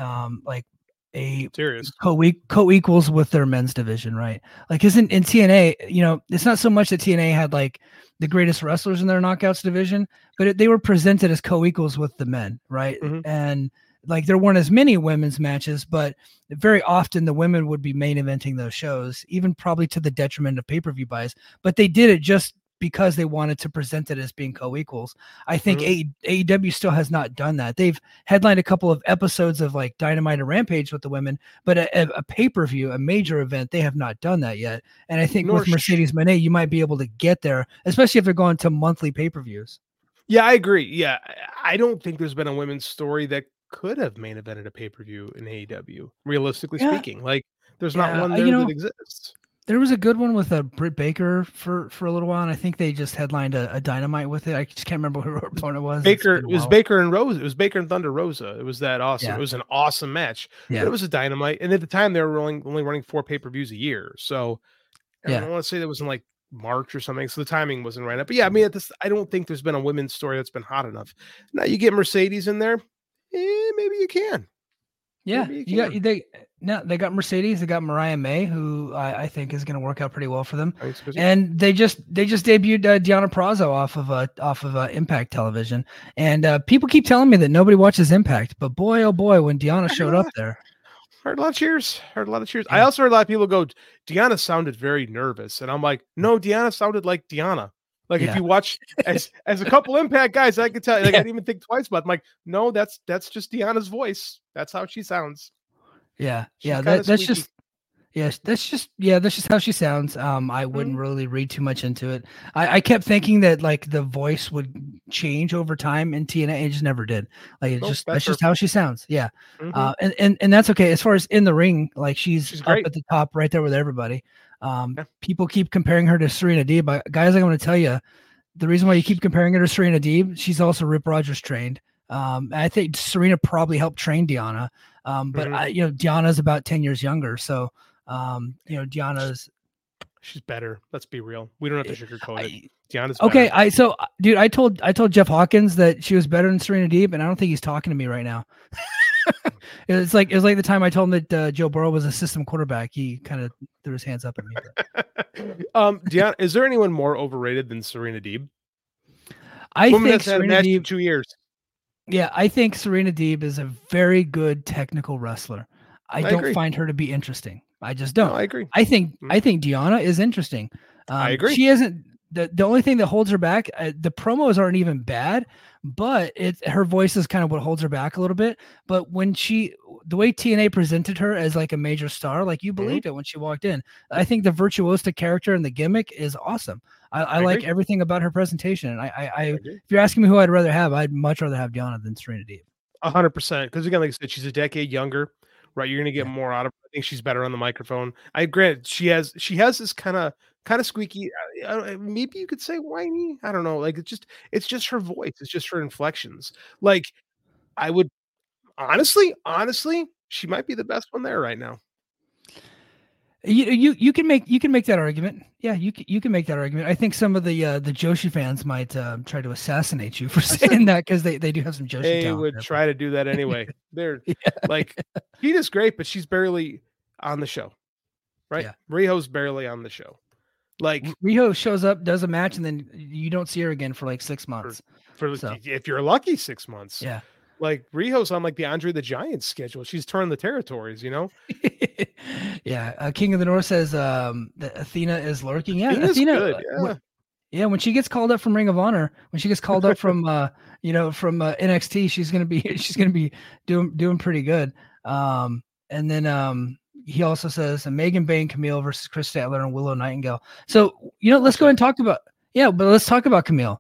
a serious co-equals with their men's division, right? Because in TNA, it's not so much that TNA had the greatest wrestlers in their knockouts division, but they were presented as co-equals with the men, right? Mm-hmm. And there weren't as many women's matches, but very often the women would be main eventing those shows, even probably to the detriment of pay-per-view buys. But they did it just because they wanted to present it as being co-equals. I think AEW still has not done that. They've headlined a couple of episodes of Dynamite and Rampage with the women, but a pay-per-view, a major event, they have not done that yet. And I think with Mercedes Moné, you might be able to get there, especially if they're going to monthly pay-per-views. Yeah, I agree. Yeah, I don't think there's been a women's story that could have main evented a pay-per-view in AEW, realistically speaking. There's not one there that exists. There was a good one with Britt Baker for a little while, and I think they just headlined a Dynamite with it. I just can't remember who her opponent was. Baker, it was Baker and Rosa. It was Baker and Thunder Rosa. It was that awesome. Yeah. It was an awesome match. Yeah. But it was a Dynamite, and at the time they were only running 4 pay-per-views a year. So I want to say that was in like March or something. So the timing wasn't right up. But yeah, I mean, I don't think there's been a women's story that's been hot enough. Now you get Mercedes in there, maybe you can. Yeah, they got Mercedes, they got Mariah May, who I think is going to work out pretty well for them, and they just debuted Deonna Purrazzo off of Impact Television, and people keep telling me that nobody watches Impact, but boy oh boy, when Deonna showed up there, heard a lot of cheers. Yeah. I also heard a lot of people go, Deonna sounded very nervous, and I'm like, no, Deonna sounded like Deonna. Like if you watch as a couple Impact guys, I could tell. Like I didn't even think twice about it. I'm like, no, that's just Deonna's voice. That's how she sounds. That's just how she sounds. I wouldn't really read too much into it. I kept thinking that like the voice would change over time in TNA. It just never did. Like that's just how she sounds. Yeah. And that's okay. As far as in the ring, like she's up at the top right there with everybody. People keep comparing her to Serena Deeb, but guys, I'm going to tell you the reason why you keep comparing her to Serena Deeb, she's also Rip Rogers trained. I think Serena probably helped train Deonna. But Deonna's about 10 years younger. So, Deonna's she's better. Let's be real. We don't have to sugarcoat it. Deonna's okay. Better. I told Jeff Hawkins that she was better than Serena Deeb, and I don't think he's talking to me right now. It was like the time I told him that Joe Burrow was a system quarterback. He kind of threw his hands up at me. Deonna, is there anyone more overrated than Serena Deeb? I think Serena Deeb 2 years. Yeah, I think Serena Deeb is a very good technical wrestler. I don't agree. Find her to be interesting. I just don't. No, I agree. I think Deonna is interesting. I agree. She isn't the only thing that holds her back. The promos aren't even bad, but her voice is kind of what holds her back a little bit. But when the way TNA presented her as like a major star, like you believed it when she walked in. I think the virtuosa character and the gimmick is awesome. I like everything about her presentation. And if you're asking me who I'd rather have, I'd much rather have Deonna than Serena Deeb. 100%. Because again, like I said, she's a decade younger, right? You're going to get more out of her. I think she's better on the microphone. I agree. She has this kind of squeaky. Maybe you could say whiny. I don't know. Like it's just her voice. It's just her inflections. Like I would honestly, she might be the best one there right now. You can make that argument. Yeah, you can make that argument. I think some of the Joshi fans might try to assassinate you for saying that because they do have some Joshi. They would try to do that anyway. They're like, he is great, but she's barely on the show, right? Yeah. Riho's barely on the show. Like Riho shows up, does a match, and then you don't see her again for like 6 months. If you're lucky, 6 months. Yeah. Like Riho's on like the Andre the Giant schedule. She's turning the territories, Yeah. King of the North says that Athena is lurking. Yeah, Athena. Good. Yeah. When she gets called up from Ring of Honor, when she gets called up from from NXT, she's gonna be doing pretty good. And then he also says Megan Bain, Camille versus Chris Statler and Willow Nightingale. So let's go ahead and talk about but let's talk about Camille.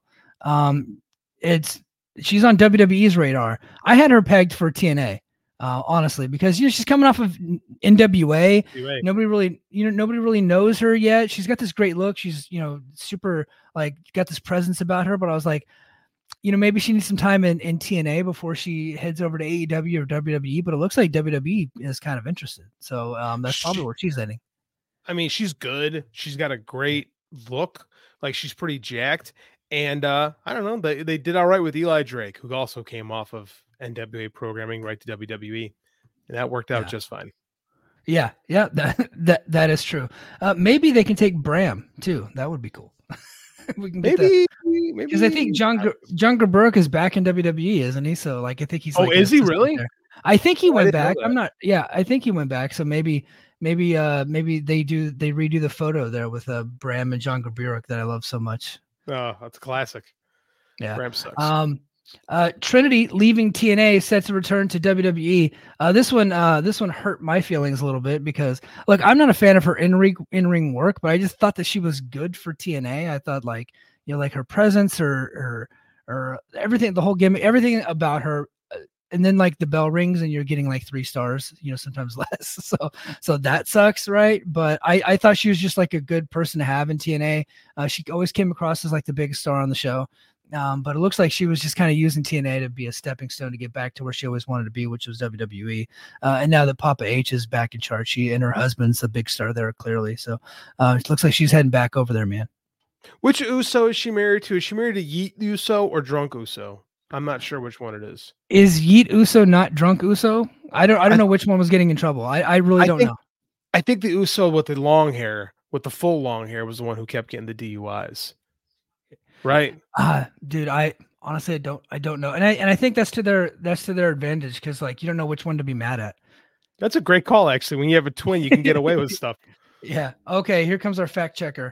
She's on WWE's radar. I had her pegged for TNA, honestly, because she's coming off of NWA. Nobody really knows her yet. She's got this great look. She's super got this presence about her. But I was like, maybe she needs some time in TNA before she heads over to AEW or WWE. But it looks like WWE is kind of interested. So that's probably where she's heading. I mean, she's good. She's got a great look. Like she's pretty jacked. And I don't know, they did all right with Eli Drake, who also came off of NWA programming right to WWE, and that worked out just fine. Yeah, that is true. Maybe they can take Bram too. That would be cool. We can maybe because I think John Gurburk is back in WWE, isn't he? So I think he's. Oh, is he really? There. I think he went back. I'm not. Yeah, I think he went back. So maybe they redo the photo there with Bram and John Gurburk that I love so much. Oh, that's a classic. Yeah. Bram sucks. Trinity leaving TNA set to return to WWE. This one hurt my feelings a little bit because look, I'm not a fan of her in-ring work, but I just thought that she was good for TNA. I thought like her presence or everything, the whole gimmick, everything about her and then like the bell rings and you're getting like 3 stars, sometimes less. So that sucks, right? But I thought she was just like a good person to have in TNA. She always came across as like the biggest star on the show. But it looks like she was just kind of using TNA to be a stepping stone to get back to where she always wanted to be, which was WWE. And now that Papa H is back in charge, she and her husband's a big star there, clearly. So it looks like she's heading back over there, man. Which Uso is she married to? Is she married to Yeet Uso or Drunk Uso? I'm not sure which one it is. Is Yeet Uso not Drunk Uso? I don't know which one was getting in trouble. I really don't know. I think the Uso with the long hair, with the full long hair, was the one who kept getting the DUIs. Right. Dude, I honestly don't know. And I think that's to their advantage, because like you don't know which one to be mad at. That's a great call, actually. When you have a twin, you can get away with stuff. Yeah. Okay, here comes our fact checker.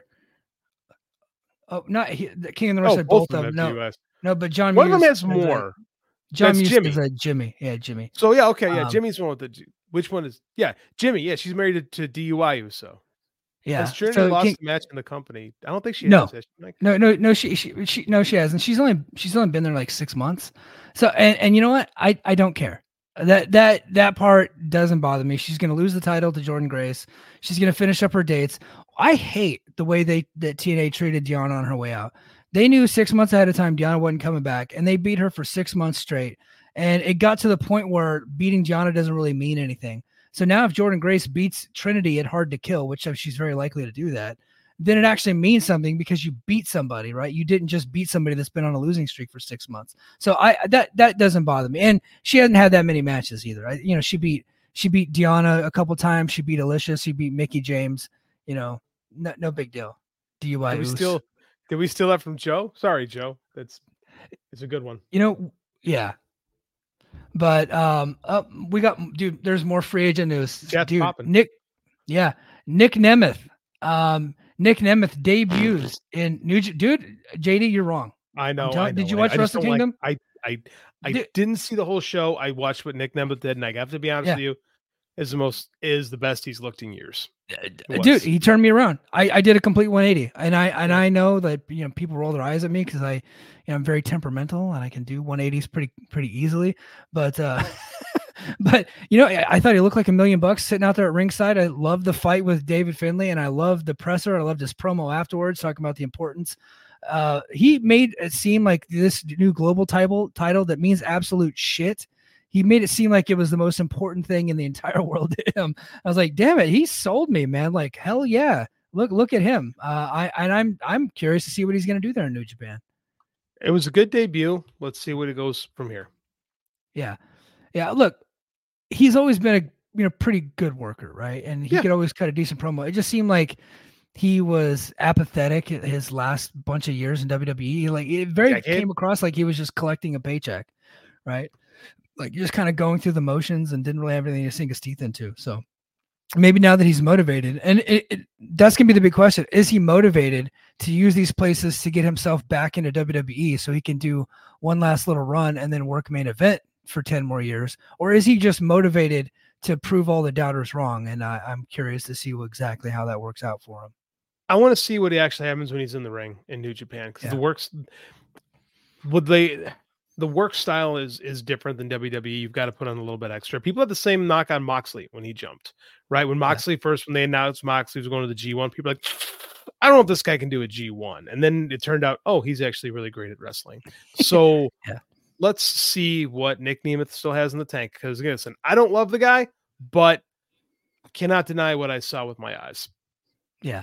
Oh, not the King of the North said both of them. No, but John. One of them has more. John Muse Jimmy. is Jimmy. Yeah, Jimmy. So yeah, okay, yeah. Jimmy's one with the. Which one is? Yeah, Jimmy. Yeah, she's married to DUI Uso. Yeah. Has Trinity lost a match in the company? I don't think she has. No, she hasn't. She's only been there like 6 months. So and you know what? I don't care. That part doesn't bother me. She's gonna lose the title to Jordynne Grace. She's gonna finish up her dates. I hate the way that TNA treated Deonna on her way out. They knew 6 months ahead of time Deonna wasn't coming back, and they beat her for 6 months straight. And it got to the point where beating Deonna doesn't really mean anything. So now if Jordynne Grace beats Trinity at Hard to Kill, which she's very likely to do that, then it actually means something because you beat somebody, right? You didn't just beat somebody that's been on a losing streak for 6 months. So that doesn't bother me. And she hasn't had that many matches either. She beat Deonna a couple times. She beat Alicia. She beat Mickie James. No big deal. DUI. Did we steal that from Joe? Sorry, Joe. It's a good one. Yeah. But we got, dude, there's more free agent news. Dude, popping. Nick Nemeth. Nick Nemeth debuts in dude, JD, you're wrong. I know. Did you watch Wrestle Kingdom? I didn't see the whole show. I watched what Nick Nemeth did, and I have to be honest with you, is the best he's looked in years. Dude, he turned me around. I did a complete 180, and I know that people roll their eyes at me because I'm very temperamental and I can do 180s pretty easily. But but I thought he looked like $1 million sitting out there at ringside. I loved the fight with David Finlay, and I loved the presser. I loved his promo afterwards talking about the importance. He made it seem like this new global title that means absolute shit. He made it seem like it was the most important thing in the entire world to him. I was like, damn it, he sold me, man. Like, hell yeah. Look at him. I'm curious to see what he's going to do there in New Japan. It was a good debut. Let's see where it goes from here. Yeah. Yeah. Look, he's always been a pretty good worker, right? And he could always cut a decent promo. It just seemed like he was apathetic his last bunch of years in WWE. Like it came across like he was just collecting a paycheck, right? Like you're just kind of going through the motions and didn't really have anything to sink his teeth into. So maybe now that he's motivated, and that's going to be the big question. Is he motivated to use these places to get himself back into WWE so he can do one last little run and then work main event for 10 more years? Or is he just motivated to prove all the doubters wrong? And I'm curious to see exactly how that works out for him. I want to see what actually happens when he's in the ring in New Japan, because the work style is different than WWE. You've got to put on a little bit extra. People had the same knock on Moxley when he jumped, right? When Moxley when they announced Moxley was going to the G1, people were like, I don't know if this guy can do a G1. And then it turned out, he's actually really great at wrestling. So let's see what Nick Nemeth still has in the tank. Because listen, I don't love the guy, but cannot deny what I saw with my eyes. Yeah.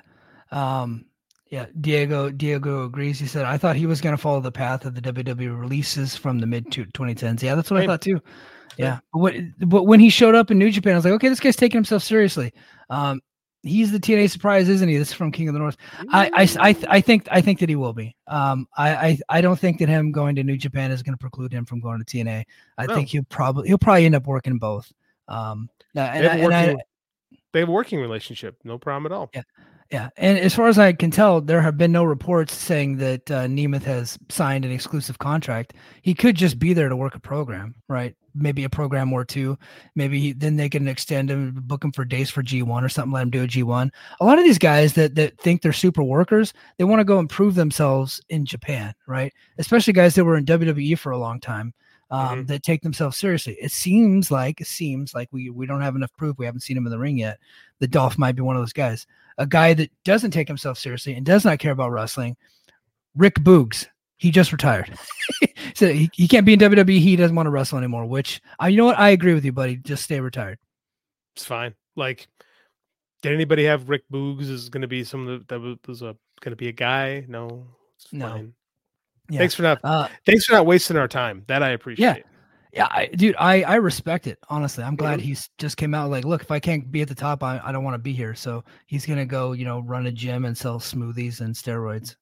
Diego agrees. He said, I thought he was going to follow the path of the WWE releases from the mid 2010s. Yeah, that's what I thought too. Yeah. But when he showed up in New Japan, I was like, okay, this guy's taking himself seriously. He's the TNA surprise, isn't he? This is from King of the North. I think that he will be. I don't think that him going to New Japan is going to preclude him from going to TNA. I think he'll probably end up working both. They have a working relationship. No problem at all. Yeah. Yeah, and as far as I can tell, there have been no reports saying that Nemeth has signed an exclusive contract. He could just be there to work a program, right? Maybe a program or two. Maybe then they can extend him, book him for days for G1 or something, let him do a G1. A lot of these guys that think they're super workers, they want to go and prove themselves in Japan, right? Especially guys that were in WWE for a long time. that take themselves seriously. It seems like we don't have enough proof. We haven't seen him in the ring yet. The Dolph might be one of those guys. A guy that doesn't take himself seriously and does not care about wrestling. Rick Boogs. He just retired. So he can't be in WWE. He doesn't want to wrestle anymore, which you know what? I agree with you, buddy. Just stay retired. It's fine. Like, did anybody have Rick Boogs is going to be someone that was going to be a guy? No, it's fine. Yeah. Thanks for not wasting our time. That I appreciate. Yeah, I respect it. Honestly, I'm glad he's just came out like, look, if I can't be at the top, I don't want to be here. So he's gonna go, run a gym and sell smoothies and steroids.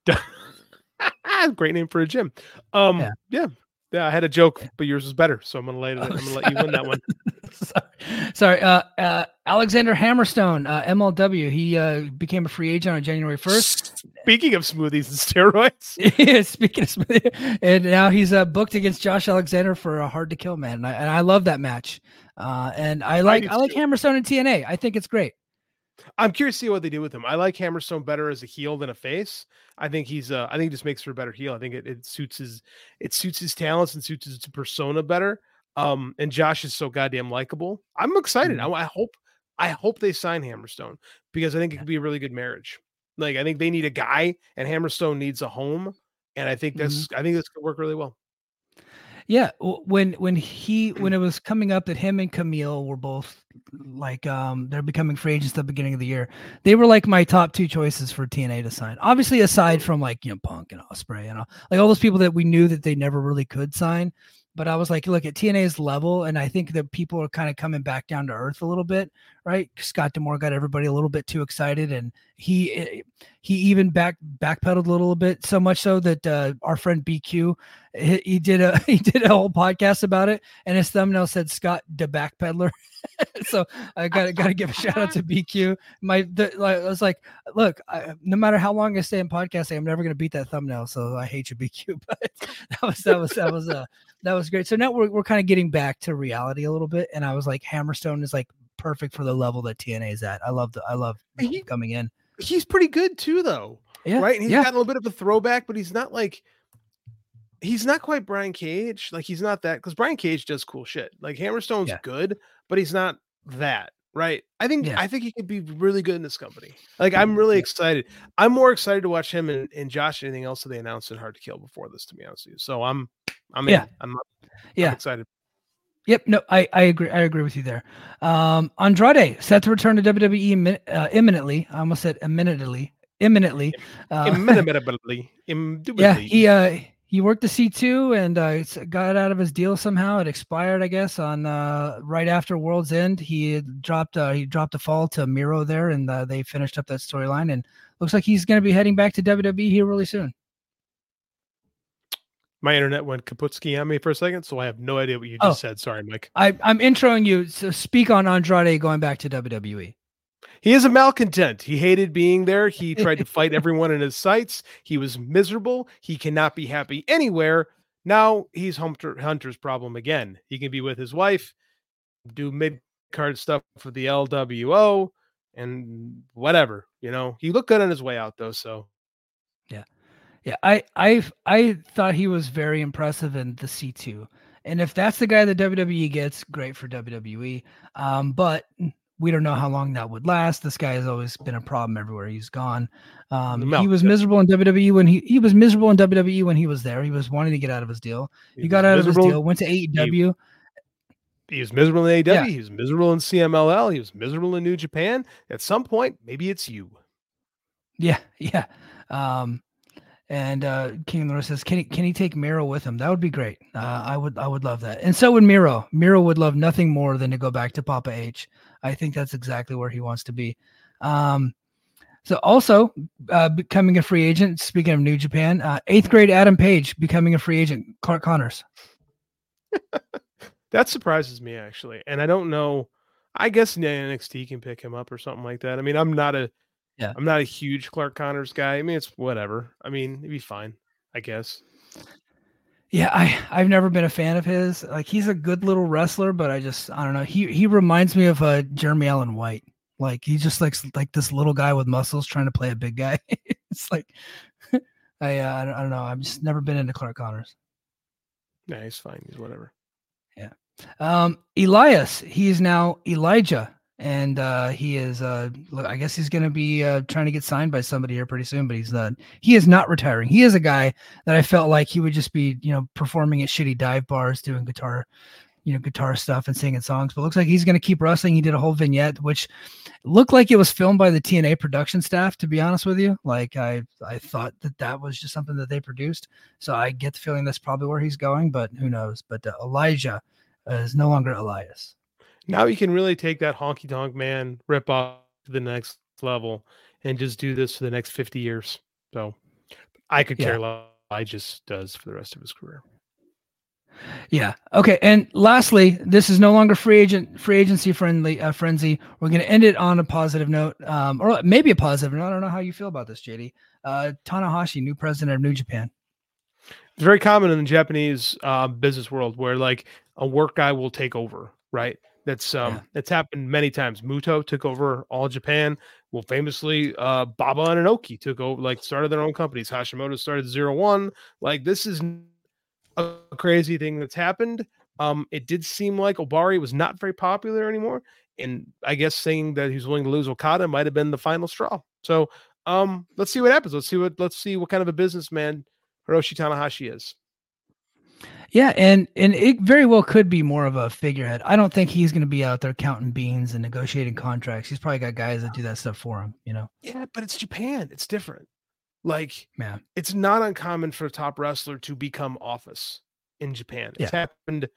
Great name for a gym. Yeah. I had a joke, but yours was better, so I'm gonna let you win that one. Sorry. Alexander Hammerstone, MLW. He became a free agent on January 1st. Speaking of smoothies and steroids. Yeah, speaking of smoothies, and now he's booked against Josh Alexander for a hard to kill, man. And I love that match. And I like Hammerstone in TNA. I think it's great. I'm curious to see what they do with him. I like Hammerstone better as a heel than a face. I think he just makes for a better heel. I think it suits his talents and suits his persona better. And Josh is so goddamn likable. I'm excited. I hope they sign Hammerstone because I think it could be a really good marriage. Like, I think they need a guy and Hammerstone needs a home. And I think this could work really well. Yeah. When it was coming up that him and Camille were both like, they're becoming free agents at the beginning of the year. They were like my top two choices for TNA to sign. Obviously, aside from like, Punk and Ospreay and all those people that we knew that they never really could sign. But I was like, look, at TNA's level, and I think that people are kind of coming back down to earth a little bit, right? Scott D'Amore got everybody a little bit too excited, and he even backpedaled a little bit, so much so that our friend BQ, he did a whole podcast about it, and his thumbnail said Scott the Backpedaler. So I got to give a shout out to BQ. I was like, look, no matter how long I stay in podcasting, I'm never going to beat that thumbnail. So I hate you, BQ. But that was great. So now we're kind of getting back to reality a little bit. And I was like, Hammerstone is like perfect for the level that TNA is at. I love coming in. He's pretty good too, though. Yeah. Right. And he's got a little bit of a throwback, but he's not quite Brian Cage. Like, he's not that, because Brian Cage does cool shit. Like, Hammerstone's good, but he's not that. Right. I think he could be really good in this company. Like, I'm really excited. I'm more excited to watch him and Josh anything else that they announced in Hard to Kill before this, to be honest with you. So I'm in. I'm excited. Yep. No, I agree. I agree with you there. Andrade set to return to WWE imminently. I almost said imminently. Imminently. Yeah. He worked the C2 and got out of his deal somehow. It expired, I guess, on right after World's End. He dropped a fall to Miro there, and they finished up that storyline. And looks like he's going to be heading back to WWE here really soon. My internet went kaputski on me for a second, so I have no idea what you just said. Sorry, Mike. I'm introing you. So speak on Andrade going back to WWE. He is a malcontent. He hated being there. He tried to fight everyone in his sights. He was miserable. He cannot be happy anywhere. Now he's Hunter's problem again. He can be with his wife, do mid-card stuff for the LWO, and whatever. He looked good on his way out, though. So, yeah. I thought he was very impressive in the C2, and if that's the guy that WWE gets, great for WWE. But we don't know how long that would last. This guy has always been a problem everywhere he's gone. He was miserable in WWE when he was miserable in WWE when he was there. He was wanting to get out of his deal. He got out of his deal, went to AEW. He was miserable in AEW. Yeah. He was miserable in CMLL. He was miserable in New Japan. At some point, maybe it's you. Yeah. And King Lewis says, can he take Miro with him? That would be great. I would love that. And so would Miro. Miro would love nothing more than to go back to Papa H. I think that's exactly where he wants to be. So also becoming a free agent, speaking of New Japan, 8th grade Adam Page becoming a free agent, Clark Connors. That surprises me, actually. And I don't know. I guess NXT can pick him up or something like that. I mean, I'm not a huge Clark Connors guy. I mean, it's whatever. I mean, it'd be fine, I guess. Yeah, I've never been a fan of his. Like, he's a good little wrestler, but I don't know. He reminds me of Jeremy Allen White. Like, he just like this little guy with muscles trying to play a big guy. It's like I don't know. I've just never been into Clark Connors. Yeah, he's fine. He's whatever. Yeah. Elias, he is now Elijah. And he is, I guess he's going to be trying to get signed by somebody here pretty soon, but he's not. He is not retiring. He is a guy that I felt like he would just be, performing at shitty dive bars, doing guitar stuff and singing songs. But it looks like he's going to keep wrestling. He did a whole vignette, which looked like it was filmed by the TNA production staff, to be honest with you. Like I thought that was just something that they produced. So I get the feeling that's probably where he's going, but who knows? But Elijah is no longer Elias. Now you can really take that honky tonk man rip off to the next level and just do this for the next 50 years. So I could care less. I just does for the rest of his career. Yeah. Okay. And lastly, this is no longer free agency frenzy. We're going to end it on a positive note, or maybe a positive note. I don't know how you feel about this, JD. Tanahashi, new president of New Japan. It's very common in the Japanese business world where like a work guy will take over, right? That's it's happened many times. Muto took over All Japan. Well, famously, Baba and Inoki took over, like started their own companies. Hashimoto started 01. Like this is a crazy thing that's happened. It did seem like Obari was not very popular anymore, and I guess saying that he's willing to lose Okada might have been the final straw. So let's see what happens. Let's see what kind of a businessman Hiroshi Tanahashi is. Yeah, and it very well could be more of a figurehead. I don't think he's going to be out there counting beans and negotiating contracts. He's probably got guys that do that stuff for him, Yeah, but it's Japan. It's different. Like, man, it's not uncommon for a top wrestler to become office in Japan. It's happened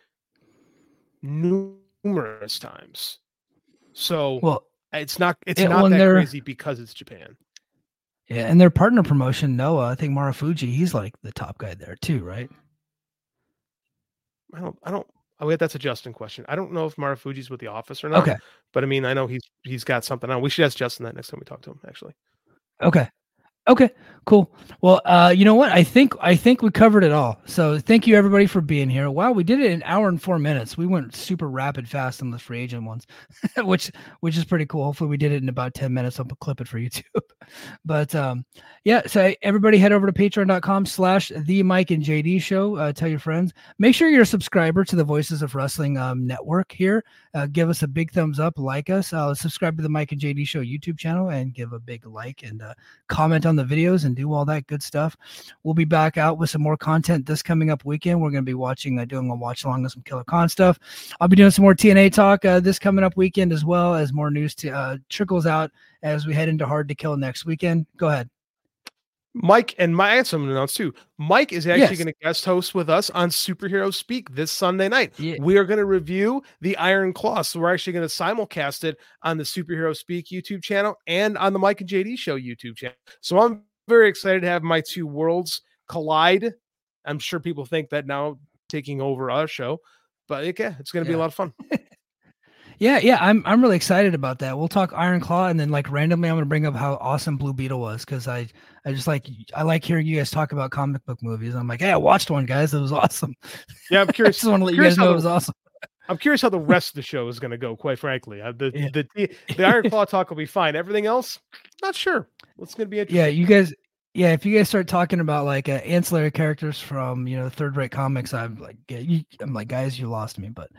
numerous times. So it's not that crazy because it's Japan. Yeah, and their partner promotion, Noah, I think Marufuji, he's like the top guy there too, right? That's a Justin question. I don't know if Marufuji's with the office or not. Okay. But I mean, I know he's got something on. We should ask Justin that next time we talk to him, actually. Okay, cool. Well, you know what? I think we covered it all. So thank you everybody for being here. Wow, we did it in an hour and 4 minutes. We went super rapid fast on the free agent ones, which is pretty cool. Hopefully we did it in about 10 minutes. I'll clip it for YouTube. But so everybody head over to patreon.com/the Mike and JD show. Tell your friends. Make sure you're a subscriber to the Voices of Wrestling network here. Give us a big thumbs up, like us. Subscribe to the Mike and JD show YouTube channel and give a big like and comment on the videos and do all that good stuff. We'll be back out with some more content this coming up weekend. We're going to be doing a watch along with some Killer Khan stuff. I'll be doing some more TNA talk this coming up weekend, as well as more news trickles out as we head into Hard to Kill next weekend. Go ahead. Mike, and I had something to announce too. Mike is actually going to guest host with us on Superhero Speak this Sunday night. Yeah. We are going to review the Iron Claw. So we're actually going to simulcast it on the Superhero Speak YouTube channel and on the Mike and JD show YouTube channel. So I'm very excited to have my two worlds collide. I'm sure people think that now taking over our show, but it's going to be a lot of fun. Yeah, I'm really excited about that. We'll talk Iron Claw, and then like randomly I'm going to bring up how awesome Blue Beetle was, because I like hearing you guys talk about comic book movies. I'm like, hey, I watched one, guys. It was awesome. Yeah, I'm curious. I just want to let you guys know it was awesome. I'm curious how the rest of the show is going to go, quite frankly. The Iron Claw talk will be fine. Everything else, not sure. What's going to be interesting. Yeah, you guys. Yeah, if you guys start talking about like ancillary characters from third-rate comics, I'm like, guys, you lost me. But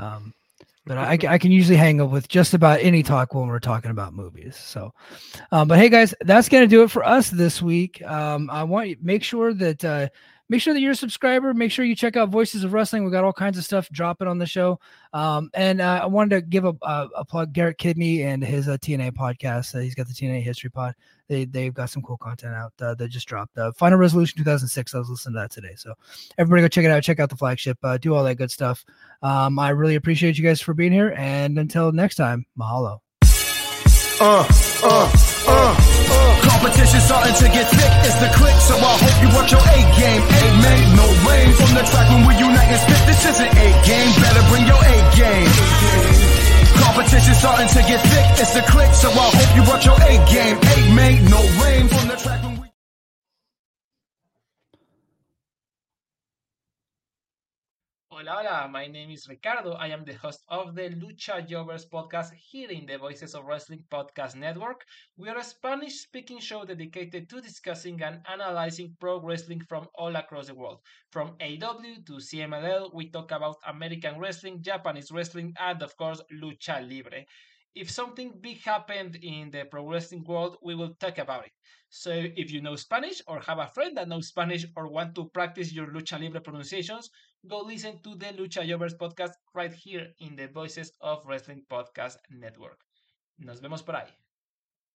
I can usually hang up with just about any talk when we're talking about movies. So, but hey guys, that's going to do it for us this week. I want you make sure that you're a subscriber. Make sure you check out Voices of Wrestling. We got all kinds of stuff dropping on the show. And I wanted to give a plug, Garrett Kidney and his TNA podcast. He's got the TNA History Pod. They've got some cool content out that just dropped. Final Resolution 2006. I was listening to that today. So everybody go check it out. Check out the flagship. Do all that good stuff. I really appreciate you guys for being here. And until next time, mahalo. Competition starting to get thick, it's the click, so I hope you work your A game. Amen, no rain from the track when we unite and spit. This isn't A game, better bring your A game. Competition starting to get thick, it's the click, so I hope you work your A game. Amen, no rain from the track when we... Hola, hola, my name is Ricardo. I am the host of the Lucha Jovers podcast here in the Voices of Wrestling Podcast Network. We are a Spanish-speaking show dedicated to discussing and analyzing pro wrestling from all across the world. From AEW to CMLL, we talk about American wrestling, Japanese wrestling, and of course, Lucha Libre. If something big happened in the pro wrestling world, we will talk about it. So if you know Spanish or have a friend that knows Spanish or want to practice your Lucha Libre pronunciations, go listen to the Lucha Jovers podcast right here in the Voices of Wrestling Podcast Network. Nos vemos por ahí.